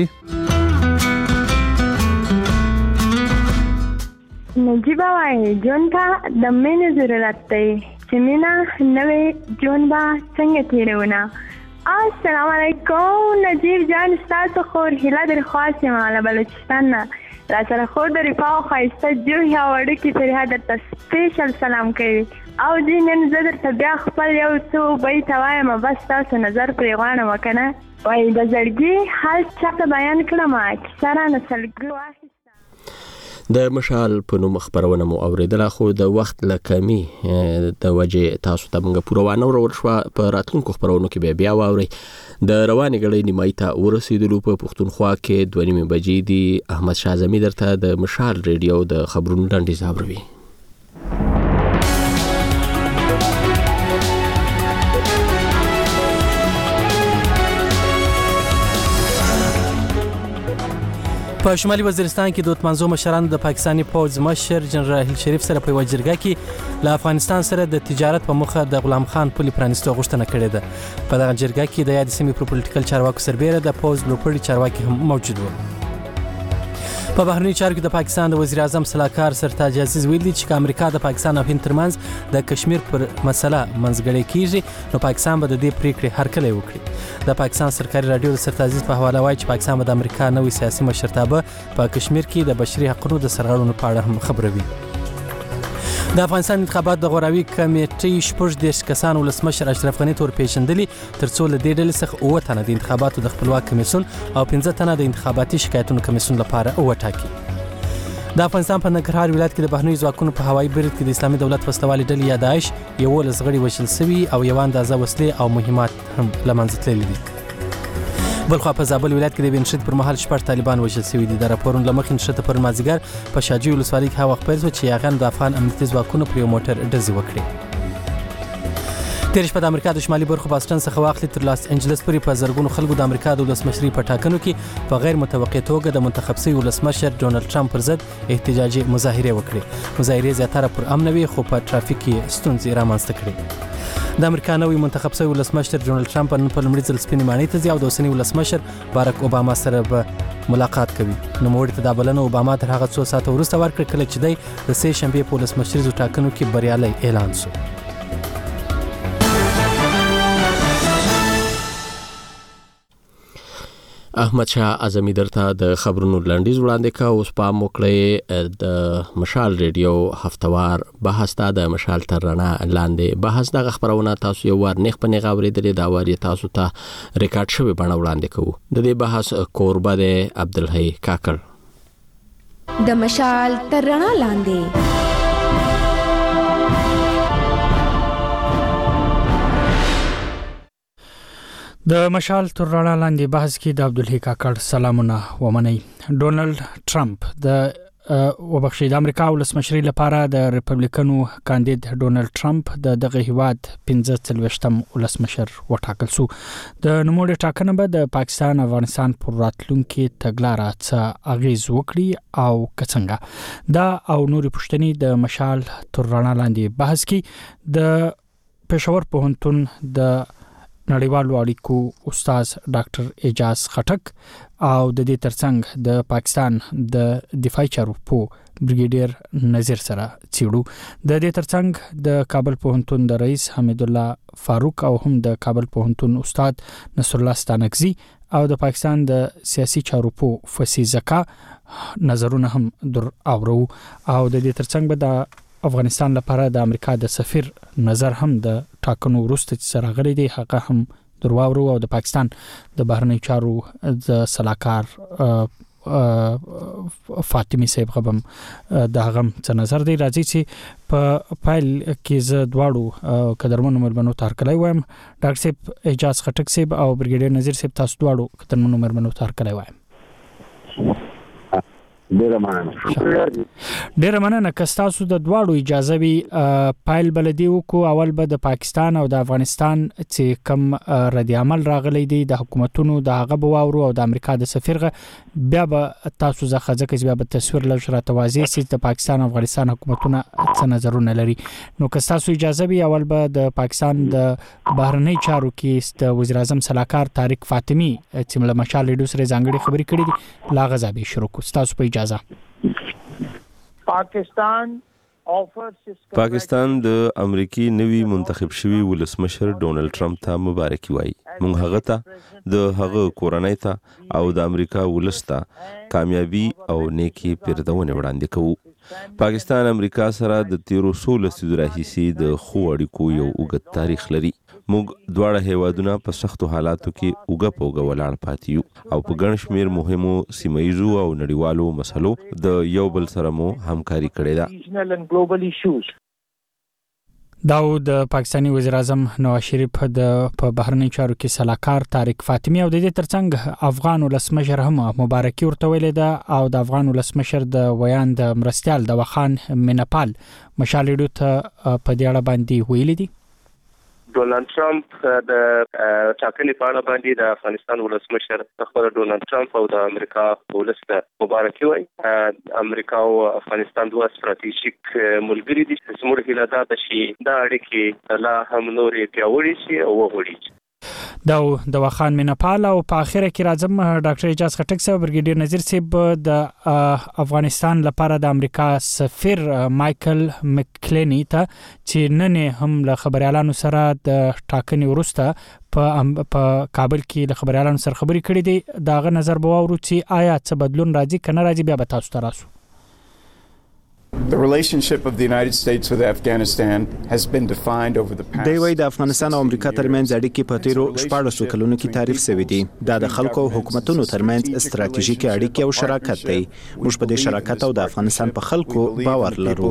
نجیب وای جون ته د مینې ضرورت دی چې مینا نوې جون با څنګه تیرونه. السلام علیکم نجیب جان ستاسو خور هیله در خواست مالا بلوچستان نه را سره خور د رفاه او ښایسته جوهې او اړیکې فرحه درته سپیشل سلام کوي او دې نن زه درته بیا خپل یو څو بیته وایم بس تاسو نظر پرې غواړم که نه. وایي د زړګي حال چاته بیان کړم کیسه رانه سلګي واخیسته. د مشال په نوم خبرونه مو اوریدله خو د وخت له کمی د وجې تاسو ته موږ پوره وانه ورور شوه په راتلونکو خبرونو کې بیا بیا واورئ. د روانې ګړۍ نیمایي ته ورسېدلو په پښتونخوا کې دوه نیمې بجې دي. احمد شاه اعظمي درته د مشال ریډیو د خبرونو لنډیز اورئ. په شمالي وزیرستان کې د اتمانزو مشرانو د پاکستاني پوځ مشر جنرال شریف سره په یوه جرګه کې له افغانستان سره د تجارت په موخه د غلام خان پولې پرانیستو غوښتنه کړې ده. په دغه جرګه کې د یاد سیمې پر پولیټیکل چارواکو سربېره د پوځ لوړپوړي چارواکي هم موجود وو. په بهرني چارو کې د پاکستان د وزیر اعظم سلاکار سرتاج عزیز ویلي چې امریکا د پاکستان او هند ترمنځ د کشمیر پر مسله منځګړی کیږي نو پاکستان به د دې پریکړې هرکلی وکړي. د پاکستان سرکاري رادیو د سرتاج عزیز په حواله وایي چې پاکستان به د امریکا نوې سیاسي مشرتابه په کشمیر کې د بشري حقوقو د سرغړونو په اړه هم خبروي. د افغانستان انتخابات د غوراوي کمیټې شپږ دېرش کسان ولسمشر اشرف غني تور پیژندلي ترڅو له دې ډلې څخه اووه تنه د انتخاباتو د خپلواک کمیسیون او پنځه تنه د انتخاباتي شکایتونو کمیسیون لپاره وټاکي. د افغانستان په ننګرهار ولایت کې د بهرنیو ځواکونو په هوایي برید کې د اسلامي دولت وسلوالې ډلې یا داعش یولس غړي وژل شوي او یو اندازه وسلې او مهمات هم له منځه تللي دي. بلخوا په زابل ولایت کې د بنشت پر مهال شپږ طالبان وژل شوي دي. د راپورونو له مخې نشته پر مازیګر په شاجوی ولسوالۍ کې هوا خپل شو چې هغه د افغان امنیتي ځواکونو پر یو موټر ډزې وکړې. تیر شپه د امریکا د شمالي برخو باستون څخه واخلي تر لاس انجلس پورې په زرګونو خلکو د امریکا د ولسمشرۍ په ټاکنو کې په غیر متوقع توګه د منتخب شوي ولسمشر ډونالد ټرمپ پر ضد احتجاجي مظاهرې وکړې. مظاهرې زیاتره پر امن وي خو په ټرافیک کې ستونزې رامنځته کړې. د امریکا نوی منتخب شوی ولسمشر ډونالد ټرمپ نن په لومړي ځل سپینې ماڼۍ ته ځي او د اوسني ولسمشر باراک اوباما سره به ملاقات کوي. نوموړي ته دا بلنه اوباما تر هغه څو ساعته وروسته ورکړه کله چې دی د سې شنبې په ولسمشریزو ټاکنو کې بریالی اعلان شو. احمد شاه اعظمي درته د خبرونو لنډیز وړاندې کا. اوس پام وکړئ د مشال ریډیو هفتوار بحث ته د مشال تر رڼا لاندې بحث دغه خبرونه تاسو یو وار نیغ په نیغه اورېدلې دا وار تاسو ته ریکارډ شوی بڼه وړاندې کوو. د دې بحث کوربه دی عبدالحی کاکړ. د مشال تر رڼا لاندې د مشال تر رڼا لاندې بحث کې د عبدالحی کاکړ سلامونه ومنئ. ډونالد ټرمپ د وبخښي د امریکا ولسمشرۍ لپاره د ریپبلیکنو کاندید ډونالد ټرمپ د دغه هیواد پنځه څلوېښتم ولسمشر وټاکل شو. د نوموړي ټاکنه به د پاکستان افغانستان پر راتلونکي تګلاره څه اغیز وکړي او څنګه. دا او نورې پوښتنې د مشال تر رڼا لاندې بحث کې د پېښور پوهنتون د نړیوالو اړیکو استاد ډاکټر اعجاز خټک او د دې ترڅنګ د پاکستان د دفاعي چارو په بریګیډیر نذیر سره چیړو. د دې ترڅنګ د کابل پوهنتون د رئیس حمید الله فاروق او هم د کابل پوهنتون استاد نصر الله ستانکزی او د پاکستان د سیاسي چارو په فصیح زکا نظرونه هم در اورو. او د دې ترڅنګ به د افغانستان لپاره د امریکا د سفیر نظر هم د ټاکنو وروسته چې سره غلي دی هغه هم درواورو او د پاکستان د بهرنی چارو د سلاکار فاطمی صاحب غبم د هغه څه نظر دی. راځي چې په فایل کې ز دواړو قدرمنو مرمنو تارکلای وایم. ډاکټر صاحب اعجاز خټک صاحب او بریګیډیر نذیر صاحب تاسو دواړو قدرمنو مرمنو تارکلای وایم. ډیره مننه ډیره مننه که تاسو د دواړو اجازه وي پایل بلدي وکړو. اول به د پاکستان او د افغانستان چې کم رد عمل راغلی دی د حکومتونو د هغه بواورو او د امریکا د سفیر بیا به تاسو ځکه ځکه بیا به تصویر لږ را توازی سي د پاکستان او افغانستان حکومتونه څه نظرونه لري. نو که تاسو اجازه وي اول به د پاکستان د بهرنی چارو کې د وزیر اعظم سلاکار طارق فاطمی چې مل مشال ریډیو سره ځانګړي خبرې کړې دي لا غزا به شروع کو. تاسو په پاکستان پاکستان د امریکای نوی منتخب شوی ولسمشر ډونالد ټرمپ ته مبارکي وایي. موږ هغه ته د هغه کورنۍ ته او د امریکا ولسته کامیابی او نیکی پیردونه وړاندې کوو. پاکستان امریکا سره د تیرو سولو لسیزو راهیسې د خو اړیکو یو اوږد تاریخ لري. موږ دواړه هیوادونه په سختو حالاتو کې اوږه په اوږه ولاړ پاتې یو او په ګڼ شمېر مهمو سیمه ییزو او نړیوالو مسلو د یو بل سره مو همکاري کړې ده. دا د پاکستاني وزیر اعظم نواز شریف د په بهرنی چارو کې سلاکار طارق فاطمی او د دې ترڅنګ افغان ولسمشر هم مبارکي ورته ویلې ده او د افغان ولسمشر د ویان د مرستيال د وخان منپال مشال ریډیو ته په دې اړه باندې ویلي دي. ډونالد ټرمپ د ټاکنې په اړه باندې د افغانستان ولسمشر خپل ډونالد ټرمپ او د امریکا ولس ته مبارکي وايي. امریکا او افغانستان دوه ستراتیژیک ملګري دي. زموږ هیله ده چې دا اړیکې لا هم نورې پیاوړې شي او وغوړېږي. دا د وخان مینپال او په اخره کې راځم ډاکټر اجاز خټک صاحب برګیډیر نذیر صاحب د افغانستان لپاره د امریکا سفیر مایکل مکلینی ته چې نن هم له خبريالانو سره د ټاکنې وروسته په په کابل کې له خبريالانو سره خبرې کړې دي. داغه نظر به واورو چې آیا څه بدلون راځي کنه راځي بیا به تاسو ته راسو. The relationship of the United States with Afghanistan has been defined over the past. د وی د افغانستان او امریکا ترمنځ اړیکې په تیرو شپږ کلونو کې تعریف شوې دي. دا د خلکو او حکومتونو ترمنځ استراتیژیکي اړیکې او شراکت دی. موږ په دې شراکت او د افغانستان په خلکو باور لرو.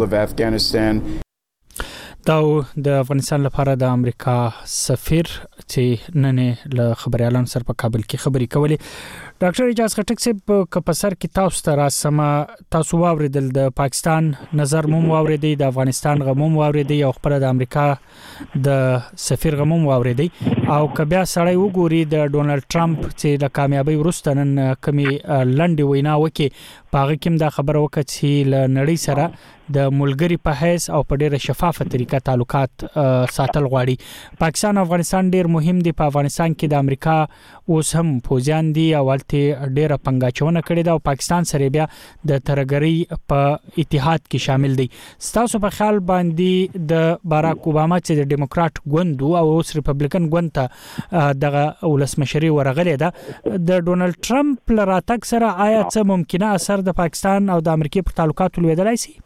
دا د افغانستان لپاره د امریکا سفیر چې نن له خبريالانو سره په کابل کې خبرې کولې. ډاکټر اجاز خټک صاحب که په سر کې تاسو ته راسم تاسو واوریدل د پاکستان نظر مو واوریدي د افغانستان غموم واوریدي او خپل د امریکا د سفیر غموم واوریدي او که بیا سړی وګوري د ډونالد ټرمپ چې د کامیابی وروسته نن کمی لنډي وینا وکي پاغه کوم دا خبره وکړه چې ل نړۍ سره د ملګری په حیث او په ډیره شفافه طریقه تعلقات ساتل غواړي. پاکستان او افغانستان ډیر مهم دي. په افغانستان کې د امریکا اوس هم فوجیان دي او ولته ډیره پنګاچونه کړې ده او پاکستان سره بیا د ترګری په اتحاد کې شامل دي. تاسو په خیال باندې د باراک اوباما چې د ډیموکرات ګوند او اوس ریپبلیکن ګوند ته دغه ولسمشري ورغلې ده د ډونالد ټرمپ لراتک سره آیا څه ممکنه اثر د پاکستان او د امریکا په تعلقاتو لویدلای شي؟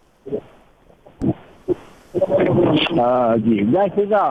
جی دا څنګه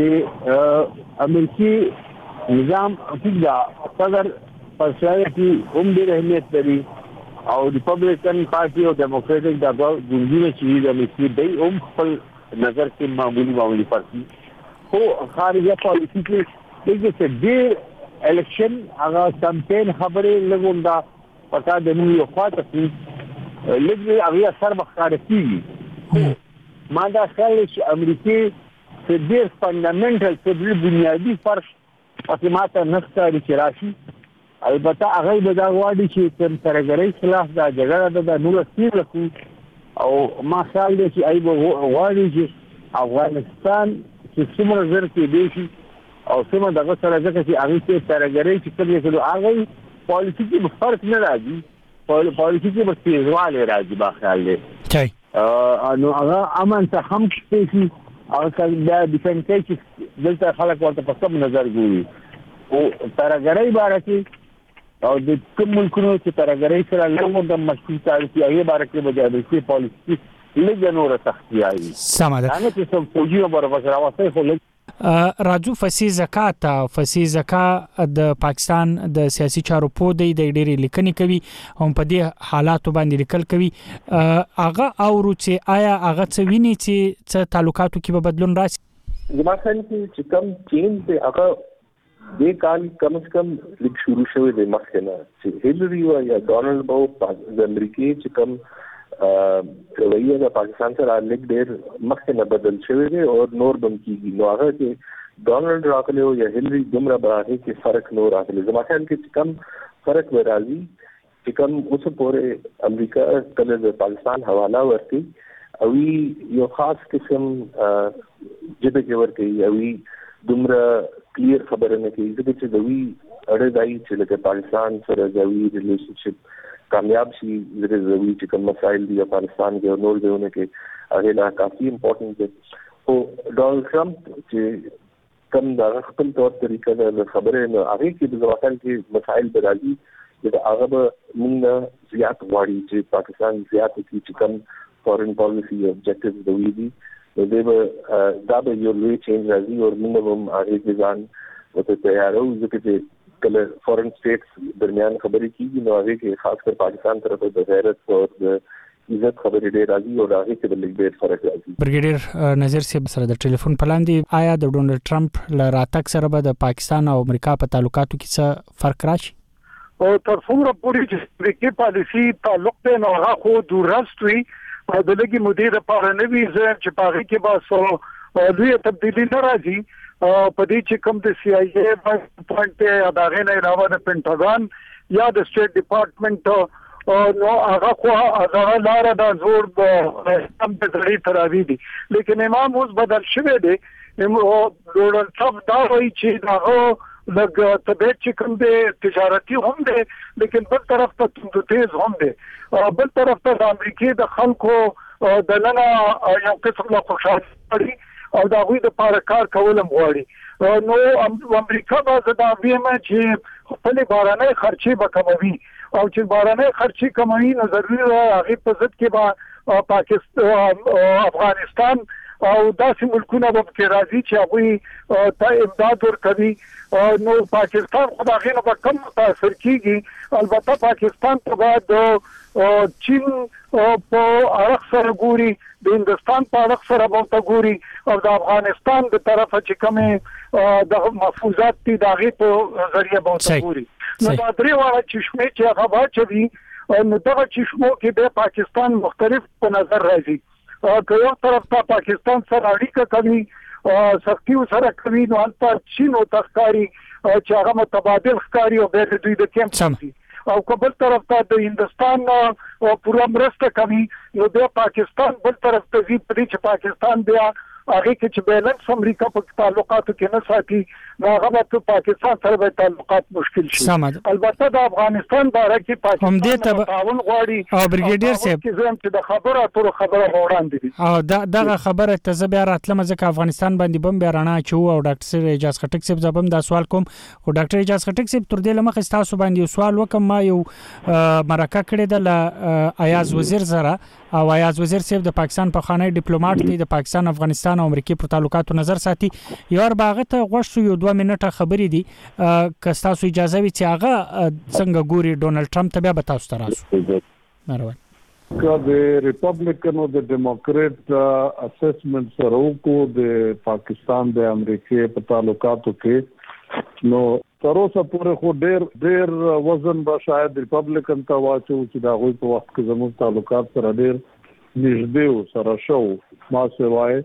چې امریکي نظام څنګه صدر پرسیالتي هم ډېر اهمیت لري او ریپبلیکن پارټي او ډیموکراټک د ګوندونو چې د امریکا د هم خپل نظر کې معمولی معمولی فرق خو خارجه پالیسي کې دغه څه ډېر الیکشن هغه کمپاین خبرې لګوندا پتا د نو یو خاطر چې لږ هغه اثر مخکاره کیږي. ما دا خیال چې امریکای په ډېر فندامنټل په ډېر بنیادی فرق پاتې ماته نختاري چې راشي. البته هغه به دا غواړي چې تر ترګرۍ خلاف دا جګړه د نور سیر لکو او ما خیال دی چې ای به غواړي چې افغانستان چې څومره زر کې دی شي او څومره دغه سره ځکه چې هغه چې ترګرۍ چې کوي چې هغه پالیټیکي فرق نه راځي پالیټیکي به تیزواله راځي با خیال دی. چای نو هغه امن ته هم شي او دا ډیفنس کې دلته خلک ورته په کوم نظر ګوري او ترګرۍ بارکه او د کوم ملکونو چې ترګرۍ سره لږ د مشکل تاریخي هغه بارکه به د امریکای پالیسي لږ نور تختی سمه ده. انا چې څو فوجي برابر راوځي خو راځو فسی زکات فسی زکات د پاکستان د سیاسي چارو په دی د ډېری لیکنې کوي هم په دې حالاتو باندې لیکل کوي هغه اورو چې آیا هغه څه ویني چې څه تعلقاتو کې به بدلون راشي. زما خیال چې کوم چینج دی هغه د کال کم از کم لیک شروع شوی دی مخکې نه چې هیلری یا ډونالد بو د امریکای چې کوم رویه د پاکستان سره لیک ډېر مخکې نه بدل شوی دی او نور بم کیږي. نو هغه چې ډونالد راغلی او یا هیلری دومره به هغې کې فرق نور راغلی. زما خیال کې چې کم فرق به راځي چې کم اوسه پورې امریکا کله د پاکستان حواله ورکړي او یو خاص قسم جبه کې ورکړي او دومره کلیر خبره نه کوي ځکه چې دوی اړه دی چې لکه پاکستان سره دوی ریلیشنشپ کامیاب شي زره زوی چې کوم مسائل دي افغانستان کې او نور ځایونه کې هغه لا کافي امپورټنت دي. او ډونالد ټرمپ چې کوم دا خپل تور طریقه د خبرې نه هغه کې د ځوانان کې مسائل به راځي چې هغه به موږ زیات غواړي چې پاکستان زیات کې کوم فورن پالیسی اوبجیکټیوز دوی دي نو دا دا به یو لوی چینج راځي او موږ هم هغه ځان وته تیارو ځکه چې کله فورن سټیټس درمیان خبرې کیږي نو هغه کې خاص کر پاکستان طرف د غیرت او د عزت خبرې ډېر راځي او هغه کې د ډېر فرق راځي. برګیډیر نظیر صاحب سره د ټلیفون پلاندې آیا د ډونالد ټرمپ له راتګ سره به د پاکستان او امریکا په تعلقاتو کې څه فرق راشي؟ او تر څومره پورې چې امریکای پالیسي تعلق دی نو هغه خو دورست وي او د لګي مدیر لپاره نه وي چې په هغه کې به څو لوی تبدیلی نه راځي په دې چې کوم د سی آی ای پوینټ ته ادارې نه علاوه د پینټاګان یا د سټیټ ډپارټمنټ نو هغه خو هغه لار د زور هم په ځړې تراوی دي لیکن امام اوس بدل شوی دی ډونالډ ټرمپ دا وایي چې هغه لږ طبيعت چې کوم دی تجارتي هم دی لیکن بل طرف ته توند تیز هم دی بل طرف ته د امریکای د خلکو د نن یو قسم له خوشاله او دا غوي د پاره کار کول غواړي نو امریکا به دا ویمه چې خپل بارانه خرچي به کموي او چې بارانه خرچي کموي نو ضروري هغه په ضد کې به پاکستان افغانستان او داسې ملکونه به کې راځي چې هغه ته امداد ورکوي نو پاکستان خو دا غینه به کم متاثر کیږي البته پاکستان ته بعد چین په اړخ سره ګوري د هندستان په اړخ سره به ګوري او د افغانستان د طرفه چې کومه د محفوظات دي دغه په ذریعہ به ګوري نو دا درې واړه چشمه چې هغه واچوي نو دغه چشمو کې د پاکستان مختلف په نظر راځي که یو طرف ته پاکستان سره اړیکه کوي سختي سره کوي نو انت چین او تخکاری چې هغه متبادل ښکاری او به دوی د کیمپ او قبل طرف ته د هندستان او پوره مرسته کوي نو د پاکستان بل طرف ته وی پرې چې پاکستان بیا هغه کې چې بیلنس امریکا په تعلقاتو کې نه ساتي نو هغه په پاکستان سره به تعلقات مشکل شي البته د افغانستان باره کې پاکستان تعاون غواړي او بریګیډیر صاحب چې د خبره اترو خبره وړاندې دي او دا دغه خبره ته زه بیا راتلم ځکه افغانستان باندې بم بیا رڼا چو او ډاکټر اجاز خټک صاحب زبم دا سوال کوم او ډاکټر اجاز خټک صاحب تر دې لمخ تاسو باندې سوال وکم ما یو مرکه کړې د ایاز وزیر سره او ایاز وزیر صاحب د پاکستان په خانه ډیپلوماټ دی د پاکستان افغانستان او امریکای پر تعلقاتو نظر ساتي یو باغه ته غوښتو یو دوه منټه خبرې دي که تاسو اجازه وي چې هغه څنګه ګوري ډونالډ ټرمپ ته بیا به تاسو ته راسو مروان که د ریپبلیکن او د ډیموکریټ اسسمنټ سره وکړو د پاکستان د امریکای په تعلقاتو کې نو تر اوسه پورې خو ډېر ډېر وزن به شاید ریپبلیکن ته واچو چې دا غوي په وخت کې زموږ تعلقات سره ډېر نږدې سره شو ما سوای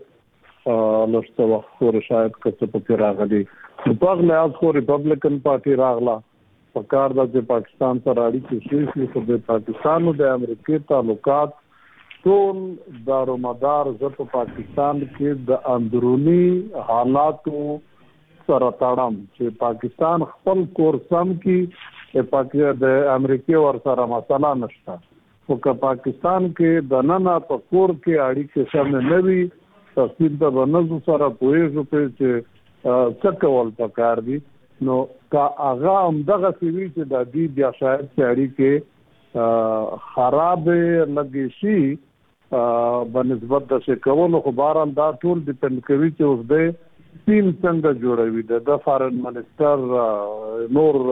لسته وخت پورې شاید کڅ په کې راغلي په هغه لحاظ خو ریپبلیکن پارټي راغله په کار د پاکستان سره اړیکې شي چې د پاکستان او د امریکای تعلقات ټول دارومدار زه په پاکستان کې د اندرونی حالاتو سره تړم چې پاکستان خپل کور سم کې پاکستان د امریکای ور سره مسله نشته او که پاکستان کې د نن په کور کې اړیکې سم نه وي تفصیل ته ونځو سره پوهیږو چې څه کول پکار دي نو کا هغه هم دغه سوي چې د دې بیا شاید سړی کې خراب لګي شي بنسبت د څه کولو خو باران دا ټول ډیپند کوي چې اوس د ټیم څنګه جوړوي د فارن منسٹر نور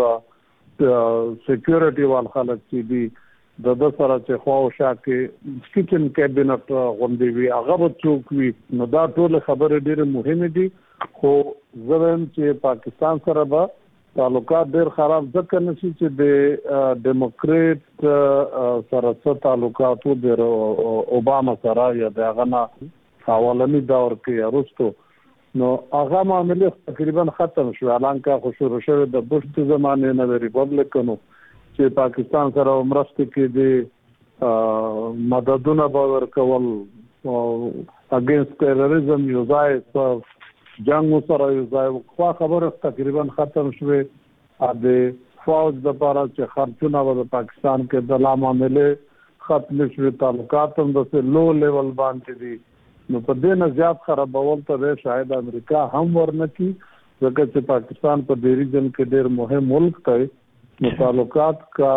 سکیورټي وال خلک چې دي د د سره چې خو شاکه کچن کابینټ غونډې وی هغه څوک وی نو دا ټول خبره ډیره مهمه دي خو زرم چې پاکستان سره به تعلقات ډیر خراب ځکه نشي چې د ډیموکریټ سره څه تعلقاتو د اوباما سره یا د غنا اولنی دور کې ارستو نو هغه معاملې تقریبا ختم شو اعلان کا خو شروع شوه د بوش په زمانه نه د ریپبلیکنو چې پاکستان سره مرسته کې د مددونه باور کول اگینست ټیرریزم یو ځای جنگ سره یو ځای خو خبره تقریبا ختم شوه د فوج د لپاره چې خرچونه د پاکستان کې د لامعاملې ختم شوه تعلقات هم د لو لیول باندې دي نو په دې نه زیات خرابول ته شاید امریکا هم ورنکي ځکه چې پاکستان په دې ریجن کې ډېر مهم ملک دی نو تعلقات کا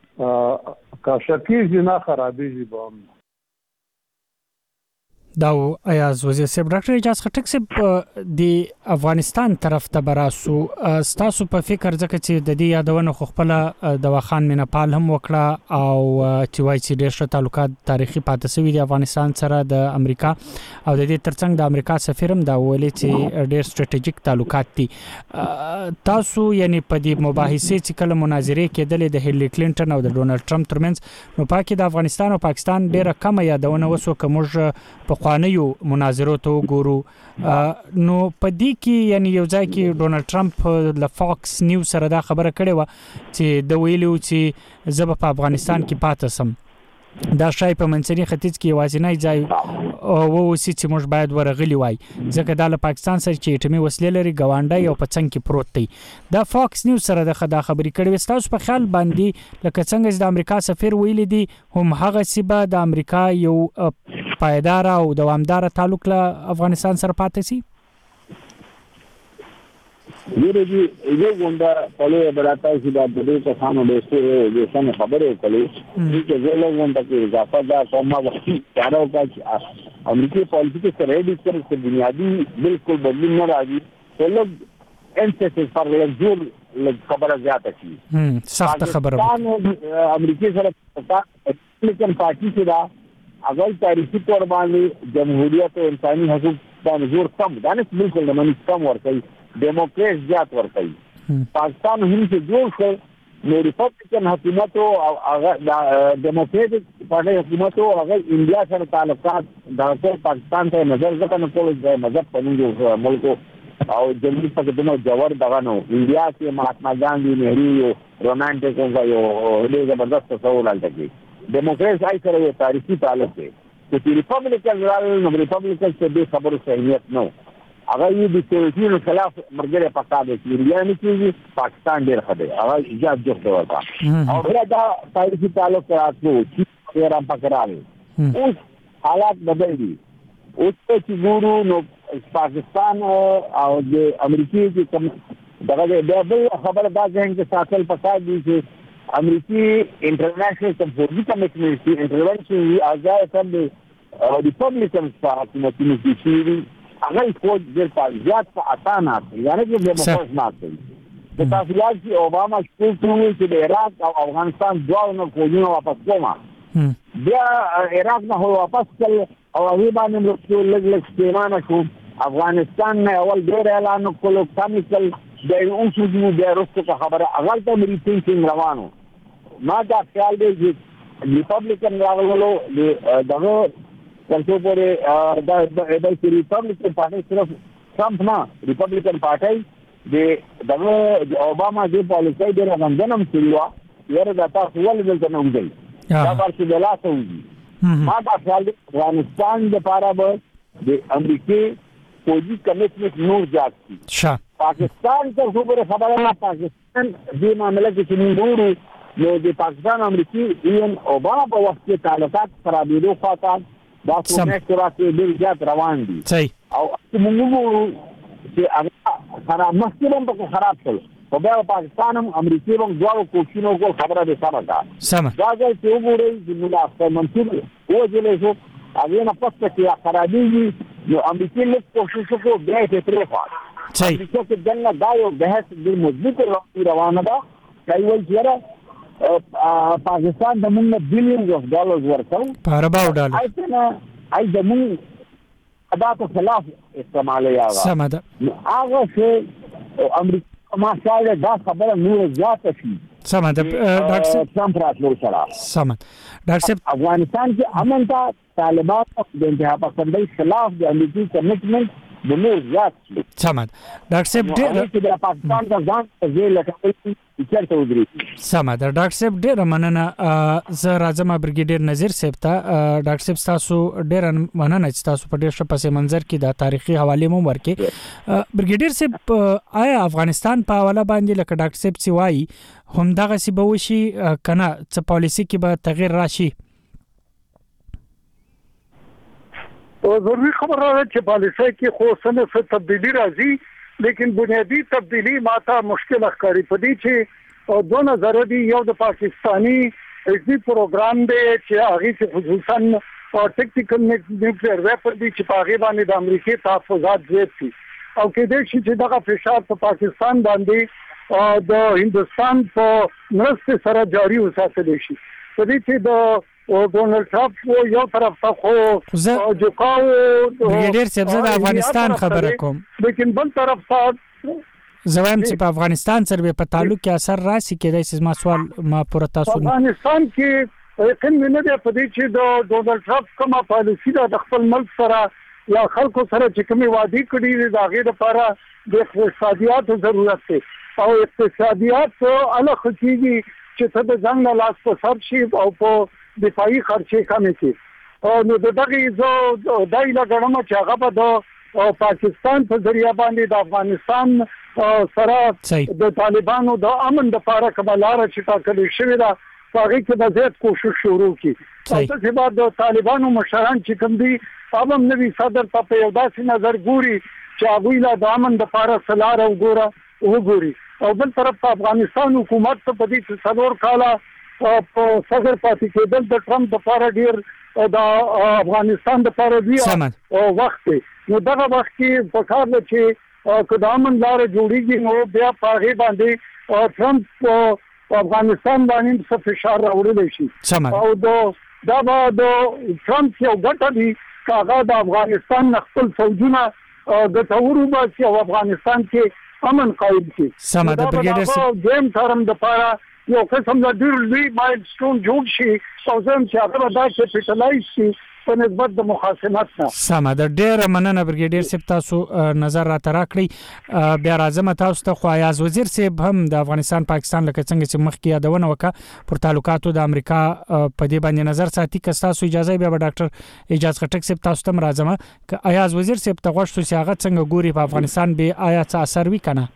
کا شکی جنا خرابې دي بوم دا ایاز وزیر صاحب ډاکټر اجاز خټک صاحب د افغانستان طرف ته براسو تاسو په فکر ځکه چې د دې یادونه خو خپل د واخان مینپال هم وکړه او چې وایي چې ډېر ښه تعلقات تاریخي پاتې شوي دي افغانستان سره د امریکا او د دې ترڅنګ د امریکا سفیر هم دا ویلي چې ډېر سټریټیجیک تعلقات دي تاسو یعنی په دې مباحثې چې کله مناظرې کېدلې د هیلری کلینټن او د ډونالډ ټرمپ ترمنځ نو پاکي د افغانستان او پاکستان ډېر کم یادونه وسو کومه په پخوانیو مناظرو ته وګورو نو په دې کې یعنی یو ځای کې ډونالد ټرمپ له فاکس نیوز سره دا خبره کړې و چې د ویلو چې زه په افغانستان کې پاتې سم دا شای په منځني ختیځ کې یوازینی ځای او وسی چې موږ باید ورغلی وای ځکه دا له پاکستان سره چې اټومي وسلې لري ګاونډي او په څنګ کې پروت دی دا فاکس نیوز سره د خدا خبري کړي تاسو په خیال باندې لکه څنګه د امریکا سفیر ویلي دي هم هغه سیبه د امریکا یو پایدار او دوامدار تعلق له افغانستان سره پاتې سي یره دي یو غونډه په لوی براته چې د دې په سامو د څه د سم خبرې کولې چې زه له غونډه کې اضافه دا کومه وختي کارو چې امریکای پالیټیکس سره ډیسکس کې بنیادی بالکل بدلون نه راځي ټول انسټیټ پر لږور خبره زیاته شي هم سخت خبره امریکای سره ریپبلیکن پارټي چې دا اول تاریخي تور باندې جمهوریت او انساني حقوق باندې زور کم دا نه بالکل نه منځ کم ورکړي ډیموکریټ زیات ورکړي پاکستان هم چې جوړ شو نو ریپبلیکن حکومت او هغه ډیموکریټک پارټي حکومت او هغه انډیا سره تعلقات د پاکستان ته نظر ځکه نه کول د مذهب په نوم ملک او جمهوریت په دنو جوړ دغه نو انډیا کې مهاتما ګاندھی نهرو یو رومانټیک او یو ډېر زبردست تصور لري ډیموکریټ آی سره یو تاریخي تعلق دی چې ریپبلیکن رال نو ریپبلیکن څه به خبرو صحیحیت نو هغه یې د سیاسي خلاف مرګره پکاده چې انډیا نه کیږي پاکستان ډېر خدای هغه ایجاد جوړ ورکا او بیا دا تاریخي تعلق راتلو چې ورام پکراله اوس حالات بدل دي اوس چې ګورو نو پاکستان او د امریکای چې کوم دغه د بل خبره دا څنګه ساتل پکار دي چې امریکای انټرنیشنل کمپورټي کمیټمنټ انټرونشن ازای سم د ریپبلیکن پارټي کې چې هغه خود د پاکستان په اسانه یعنی چې د مفاهیم ماته د تاسیات چې اوباما شپږ ټول چې د عراق او افغانستان دواړو نه کوونه واپس کوما بیا عراق نه واپس کړ او هغه باندې موږ لږ لږ پیمانه شو افغانستان نه اول ډیر اعلان کولو کمیکل د اوسو د روسو خبره هغه ته مری څنګه روانو ما دا خیال دی چې ریپبلیکن راغلو دغه څنګه پورې دا د ریپبلیکن پارټي صرف ټرمپ نه ریپبلیکن پارټي د دغه اوباما د پالیسي د راغندنم کړو یره دا تاسو ول دلته نه وځي دا ورته د لاسه وځي ما دا خیال دی افغانستان د پاره به د امریکای فوجي کمیټمنټ نور زیات شي پاکستان ته خبره خبره نه پاکستان د معاملې کې موږ نو د پاکستان امریکای ان اوباما په وخت کې تعلقات خرابېدو خاطر دا څنګه چې ډېر زیات روان دي او موږ چې هغه خراب مسلمان په خراب شول په بیا پاکستان هم امریکای هم دواړو کوښښونو کو خبره به سم ده سم دا چې وګورئ چې موږ خپل منصور وځلې شو هغه نه پسته چې خرابېږي نو امریکای له کوښښ وکړو بیا یې پرې خاص امریکا کې دنه دا یو بحث د مضبوط روانه ده کوي چې پاکستان د موږ بلینز اف ډالرز ورکو پارباو ډالر ایتنه ای د موږ ادا ته خلاف استعمال یا سم ده هغه چې امریکا ما شاید دا خبره نور زیات شي سم ده ډاکټر ټرمپ راتلو سره سم ډاکټر افغانستان کې امن ته طالبان د انتها پسندۍ خلاف د امریکای کمیټمنټ د نور زیات شي سم ډاکټر صاحب ډېر د پاکستان د ځان ځای لکه چرته ودري سم ده ډاکټر صاحب ډېر مننه زه راځم برګیډیر نذیر صاحب ته ډاکټر صاحب تاسو ډېر مننه چې تاسو په ډېر ښه پس منظر کې د تاریخي حواله مو ورکې برګیډیر صاحب آیا افغانستان په حواله باندې لکه ډاکټر صاحب سی وایي هم دغه سی به وشي کنه چې پالیسی کې به تغیر راشي او ضروري خبره ده چې پالیسي کې خو سمه څه تبدیلی راځي لیکن بنیادی تبدیلی ماته مشکل ښکاري په دې چې دوه نظر دي یو د پاکستانی ایزي پروګرام دی چې هغه چې خصوصا او ټیکټیکل نیوکلیئر ویپن دي چې په هغه باندې د امریکای تحفظات زیات دي او کې دې چې دغه فشار په پاکستان باندې د هندستان په مرسته سره جاری وساتل شي په دې چې د او ډونالد ټرمپ یو طرف ته خو جو کاو ډېر څه د افغانستان خبره کوم لیکن بل طرف ته زویم چې په افغانستان سره په تعلق کې اثر راسي کېدای چې ما سوال ما پوره تاسو افغانستان کې یقین نه دی په دې چې د ډونالد ټرمپ کومه پالیسي ده د خپل ملک سره یا خلکو سره چې کومې وعده کړې دي د هغې لپاره د اقتصادیاتو ضرورت دی او اقتصادیات هله ښه کېږي چې ته د ځان نه لاس په سر شي او په دفاعي خرچې کمې کړي نو د دغې زه دا هیله ګڼم چې هغه به د پاکستان په ذریعه باندې د افغانستان سره د طالبانو د امن لپاره کومه لاره چې ټاکلې شوې ده په هغې کې به زیات کوشش شروع کړي او داسې به د طالبانو مشران چې کوم دي هغه هم نوي صدر ته په یو داسې نظر ګوري چې هغوی له د امن دپاره څه لاره وګوره وګوري او بل طرف ته افغانستان حکومت ته په دې څلور کاله په صدر پاتې کېدل د ټرمپ دپاره ډېر د افغانستان دپاره دی وخت دی نو دغه وخت کې پکار ده چې که د امن لاره جوړېږي نو بیا په هغې باندې ټرمپ افغانستان باندې څه فشار راوړلی شي او د دا به د ټرمپ یو ګټه وي که هغه د افغانستان نه خپل فوجونه ګټور وباسي او افغانستان کې امن قایم کړي سمه ده برګیډر صاحب دویم ټرم دپاره یو قسم د ډېر لوی مایلسټون جوړ شي او زه هم چې هغه به دا کیپیټلایز شي په نسبت د مخاصمت نه سمه ده ډېره مننه برګیډر صاحب تاسو نظر راته راکړئ بیا راځم تاسو ته خو ایاز وزیر صاحب هم د افغانستان پاکستان لکه څنګه چې مخکې یادونه وکړه پر تعلقاتو د امریکا په دې باندې نظر ساتي که تاسو اجازه بیا به ډاکټر اعجاز خټک صاحب تاسو ته راځم که ایاز وزیر صاحب ته غوښتو چې هغه څنګه ګوري په افغانستان به آیا څه اثر وي کنه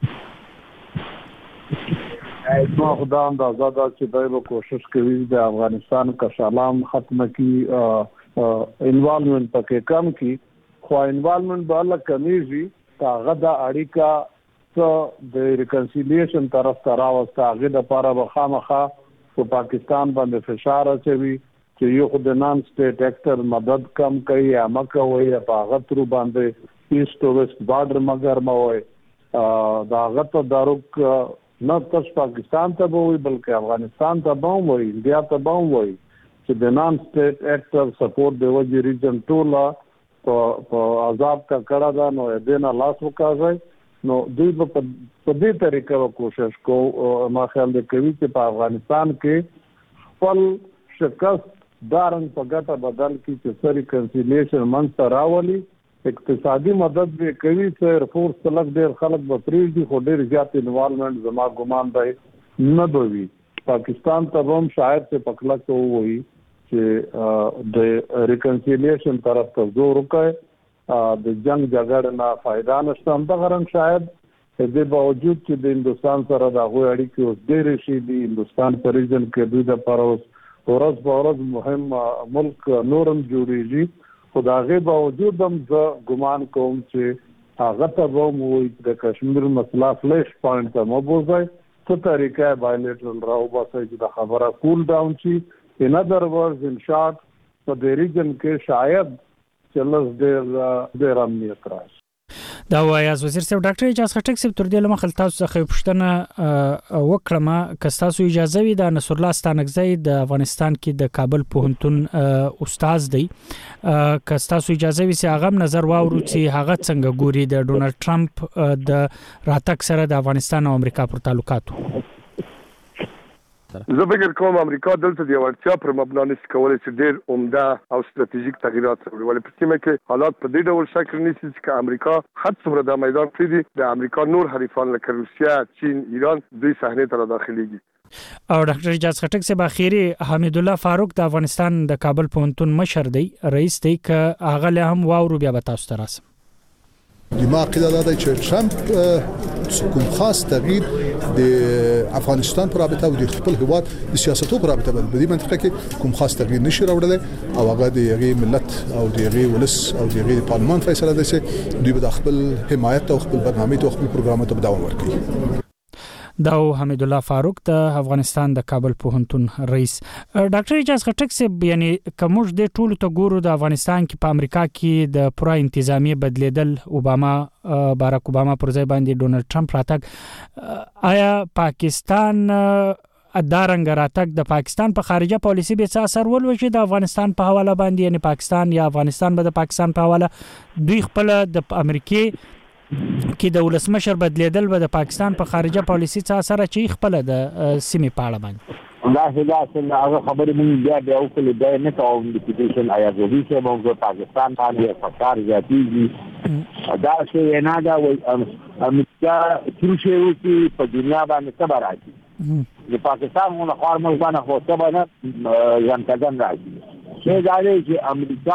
نو خدا اندازه دا چې دوی به کوشش کوي د افغانستان کشالام ختم کی انوالومنت پکې کم کی خو انوالومنت به الله کمیږي هغه د اړیکا څه د ریکنسیلیشن طرف ته راوسته هغه د لپاره به خامخا په پاکستان باندې فشار اچوي چې یو خو د نان سټیټ اکټر مدد کم کوي یا مکه وي په هغه تر باندې ایست او ویست بارډر مګر ما وي دا هغه ته داروک نه تاسو پاکستان ته وایي بلکې افغانستان ته به وایي انډیا ته به وایي چې د نان سټیټ اکټر سپورټ د وجې ریجن ټوله په عذاب کا کړه دا نو دې نه لاس وکاږي نو دوی په دې طریقه کوشش کو ما خیال دی کوي چې په افغانستان کې خپل شکست دارنګ په ګټه بدل کی چې سری کنسیلیشن منځ راولي اقتصادي مدد به کوي چې فورس تلک ډېر خلک به پریږدي خو ډېر زیات انوالومنت زما ګمان دی نه به وي پاکستان ته هم شاید چې پکله کو وي چې د ریکنسیلیشن طرف ته زور وکړي د جنگ جګړه نه فائدہ نشته هم دغه رنګ شاید د باوجود چې د هندستان سره د هغوی اړیکې اوس ډېرې شي د هندستان په ریجن کې دوی دپاره اوس ورځ په ورځ مهم ملک نورم جوړېږي خو د هغې باوجود هم زه ګمان کوم چې هغه ته به هم وایي د کشمیر مسله فلیش پوینټ ته مه بوځئ څه طریقه یې بایلیټرل راوباسئ چې د خبره کول ډاون شي ان ادر ورډز ان شارټ په دې ریجن کې شاید چې لږ ډېر ډېر امنیت راشي دا وایي وزیر صاحب ډاکټر اعجاز خټک صاحب تر دې لمخ تاسو څخه پوښتنه وکړم که تاسو اجازه وي د نصر الله ستانکزی د افغانستان کې د کابل پوهنتون استاد دی که تاسو اجازه وي چې هغه نظر واورو چې هغه څنګه ګوري د ډونالد ټرمپ د راتګ سره د افغانستان او امریکا پر تعلقاتو زه فکر کوم امریکا دلته د ورتیا پر مبنا نشي کولای چې ډېر عمده او ستراتیژیک تغیرات راوړي ولې په سیمه کې حالات په دې ډول شکل نیسي چې امریکا حد څومره د میدان پریږدي د امریکا نور حریفان لکه روسیا چین ایران دوی صحنه ته داخليږي او ډاکټر اعجاز خټک صاحب اخیری حمید الله فاروق د افغانستان د کابل پوهنتون مشر دی رئیس دی که هغه له هم واورو بیا به تاسو ته راسم ما عقیده ده چې ټرمپ کوم خاص تغییر د افغانستان پر رابطه او د خپل هواد د سیاستو پر رابطه په دې منطقه کې کوم خاص تغییر نشي راوړل او هغه د یغي ملت او د یغي ولس او د یغي پارلمان فیصله ده چې دوی به خپل حمایت او خپل برنامه او خپل پروګرامات ته دوام ورکړي دا حمید الله فاروق د افغانستان د کابل پوهنتون رئیس ډاکټر اعجاز خټک صاحب یعنی کومج د ټولو ته ګورو د افغانستان کې په امریکا کې د پوره انتظامی بدلیدل اوباما باراک اوباما پر ځای باندې ډونالد ټرمپ راتګ آیا پاکستان ادارنګ راتګ د پاکستان په خارجه پالیسی به څه اثر ولوي د افغانستان په حواله باندې یعنی پاکستان یا افغانستان به د پاکستان په حواله دوی خپل د امریکای کې د ولسمشر بدلیدل به د پاکستان په خارجه پالیسی څه اثر اچي خپل د سیمې په اړه باندې دا هدا څنګه هغه خبرې مونږ بیا بیا وکړې دا نه کوم د پټیشن آیا غوډي چې موږ پاکستان باندې فشار زیاتېږي دا چې نه دا وایي امریکا ترشي وتی په دنیا باندې صبر راځي د پاکستان مون خور مون باندې خو صبر نه ځان کدن راځي چې دا دی چې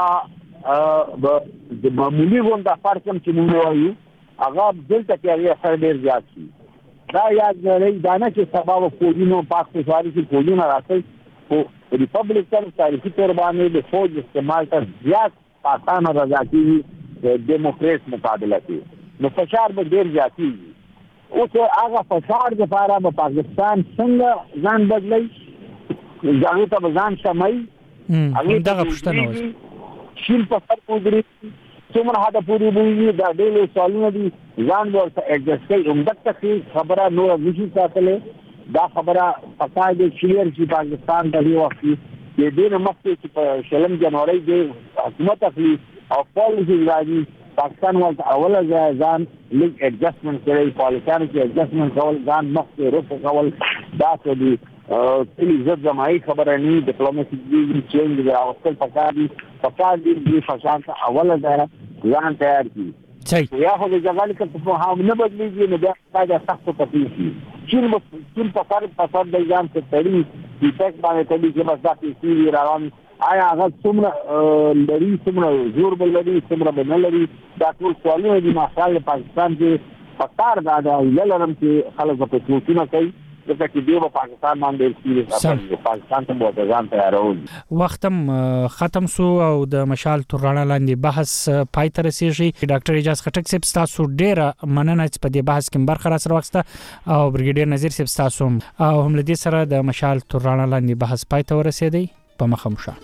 امریکا د معمولی غونډه فرقم چې موږ وایو هغه دلته کې هغه سره ډیر زیات شي دا یاد لري دا نه چې سبب کوډینو پاک سوالي کې کوډینو راځي او ریپبلیکن تاریخي تور باندې د فوج استعمال ته زیات آسان راځي د دیموکرات مقابله کې نو فشار به ډیر زیاتی او څه هغه فشار د لپاره په پاکستان څنګه ځان بدلای ځان ته ځان شمای هغه دغه پښتنه و شیل په سر پودري څومره هدا پوری وی دا ډېر سوالونه دي ځان ورته اډجسټ کوي همدغه څه خبره نور نشي ساتلې دا خبره پتا دی کلیر چې پاکستان د یو وخت کې د دې مخکې چې په شلم جنوري کې حکومت اخلي او پالیسي راځي پاکستان ولته اوله ځان لیک اډجسټمنټ کوي پالیسانو کې اډجسټمنټ کول ځان مخکې روښه کول دا څه دي تل عزت زمای خبره نه ډیپلوماسي دی چینج دی او خپل پکار دي پکار دي د فشار ته اوله ځای ځان تیار کی صحیح یا خو د ځګل کې په هم نه بدلیږي نه دا دا سخت تکلیف دي چې مو ټول پکار پکار د ځان څخه تړي چې تک باندې تړي چې بس دا کیږي روان آیا هغه څومره لري څومره زور بل لري څومره بل لري دا ټول سوالونه دي ماشاءالله پاکستان کې پکار دا دا لرم چې خلک په توګه کوي دغه کې دیو په پاکستان باندې سیریس پاکستان ته مو ځان تیارول وختم ختم سو او د مشال تورانه لاندې بحث پای ته رسیږي ډاکټر اجاز خټک صاحب تاسو ډیره مننه چې په دې بحث کې برخه را سره وخته او برګیډیر نذیر صاحب تاسو او هم لدی سره د مشال تورانه لاندې بحث پای ته ورسېدی په مخمشه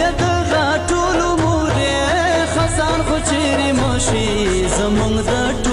زمونږ د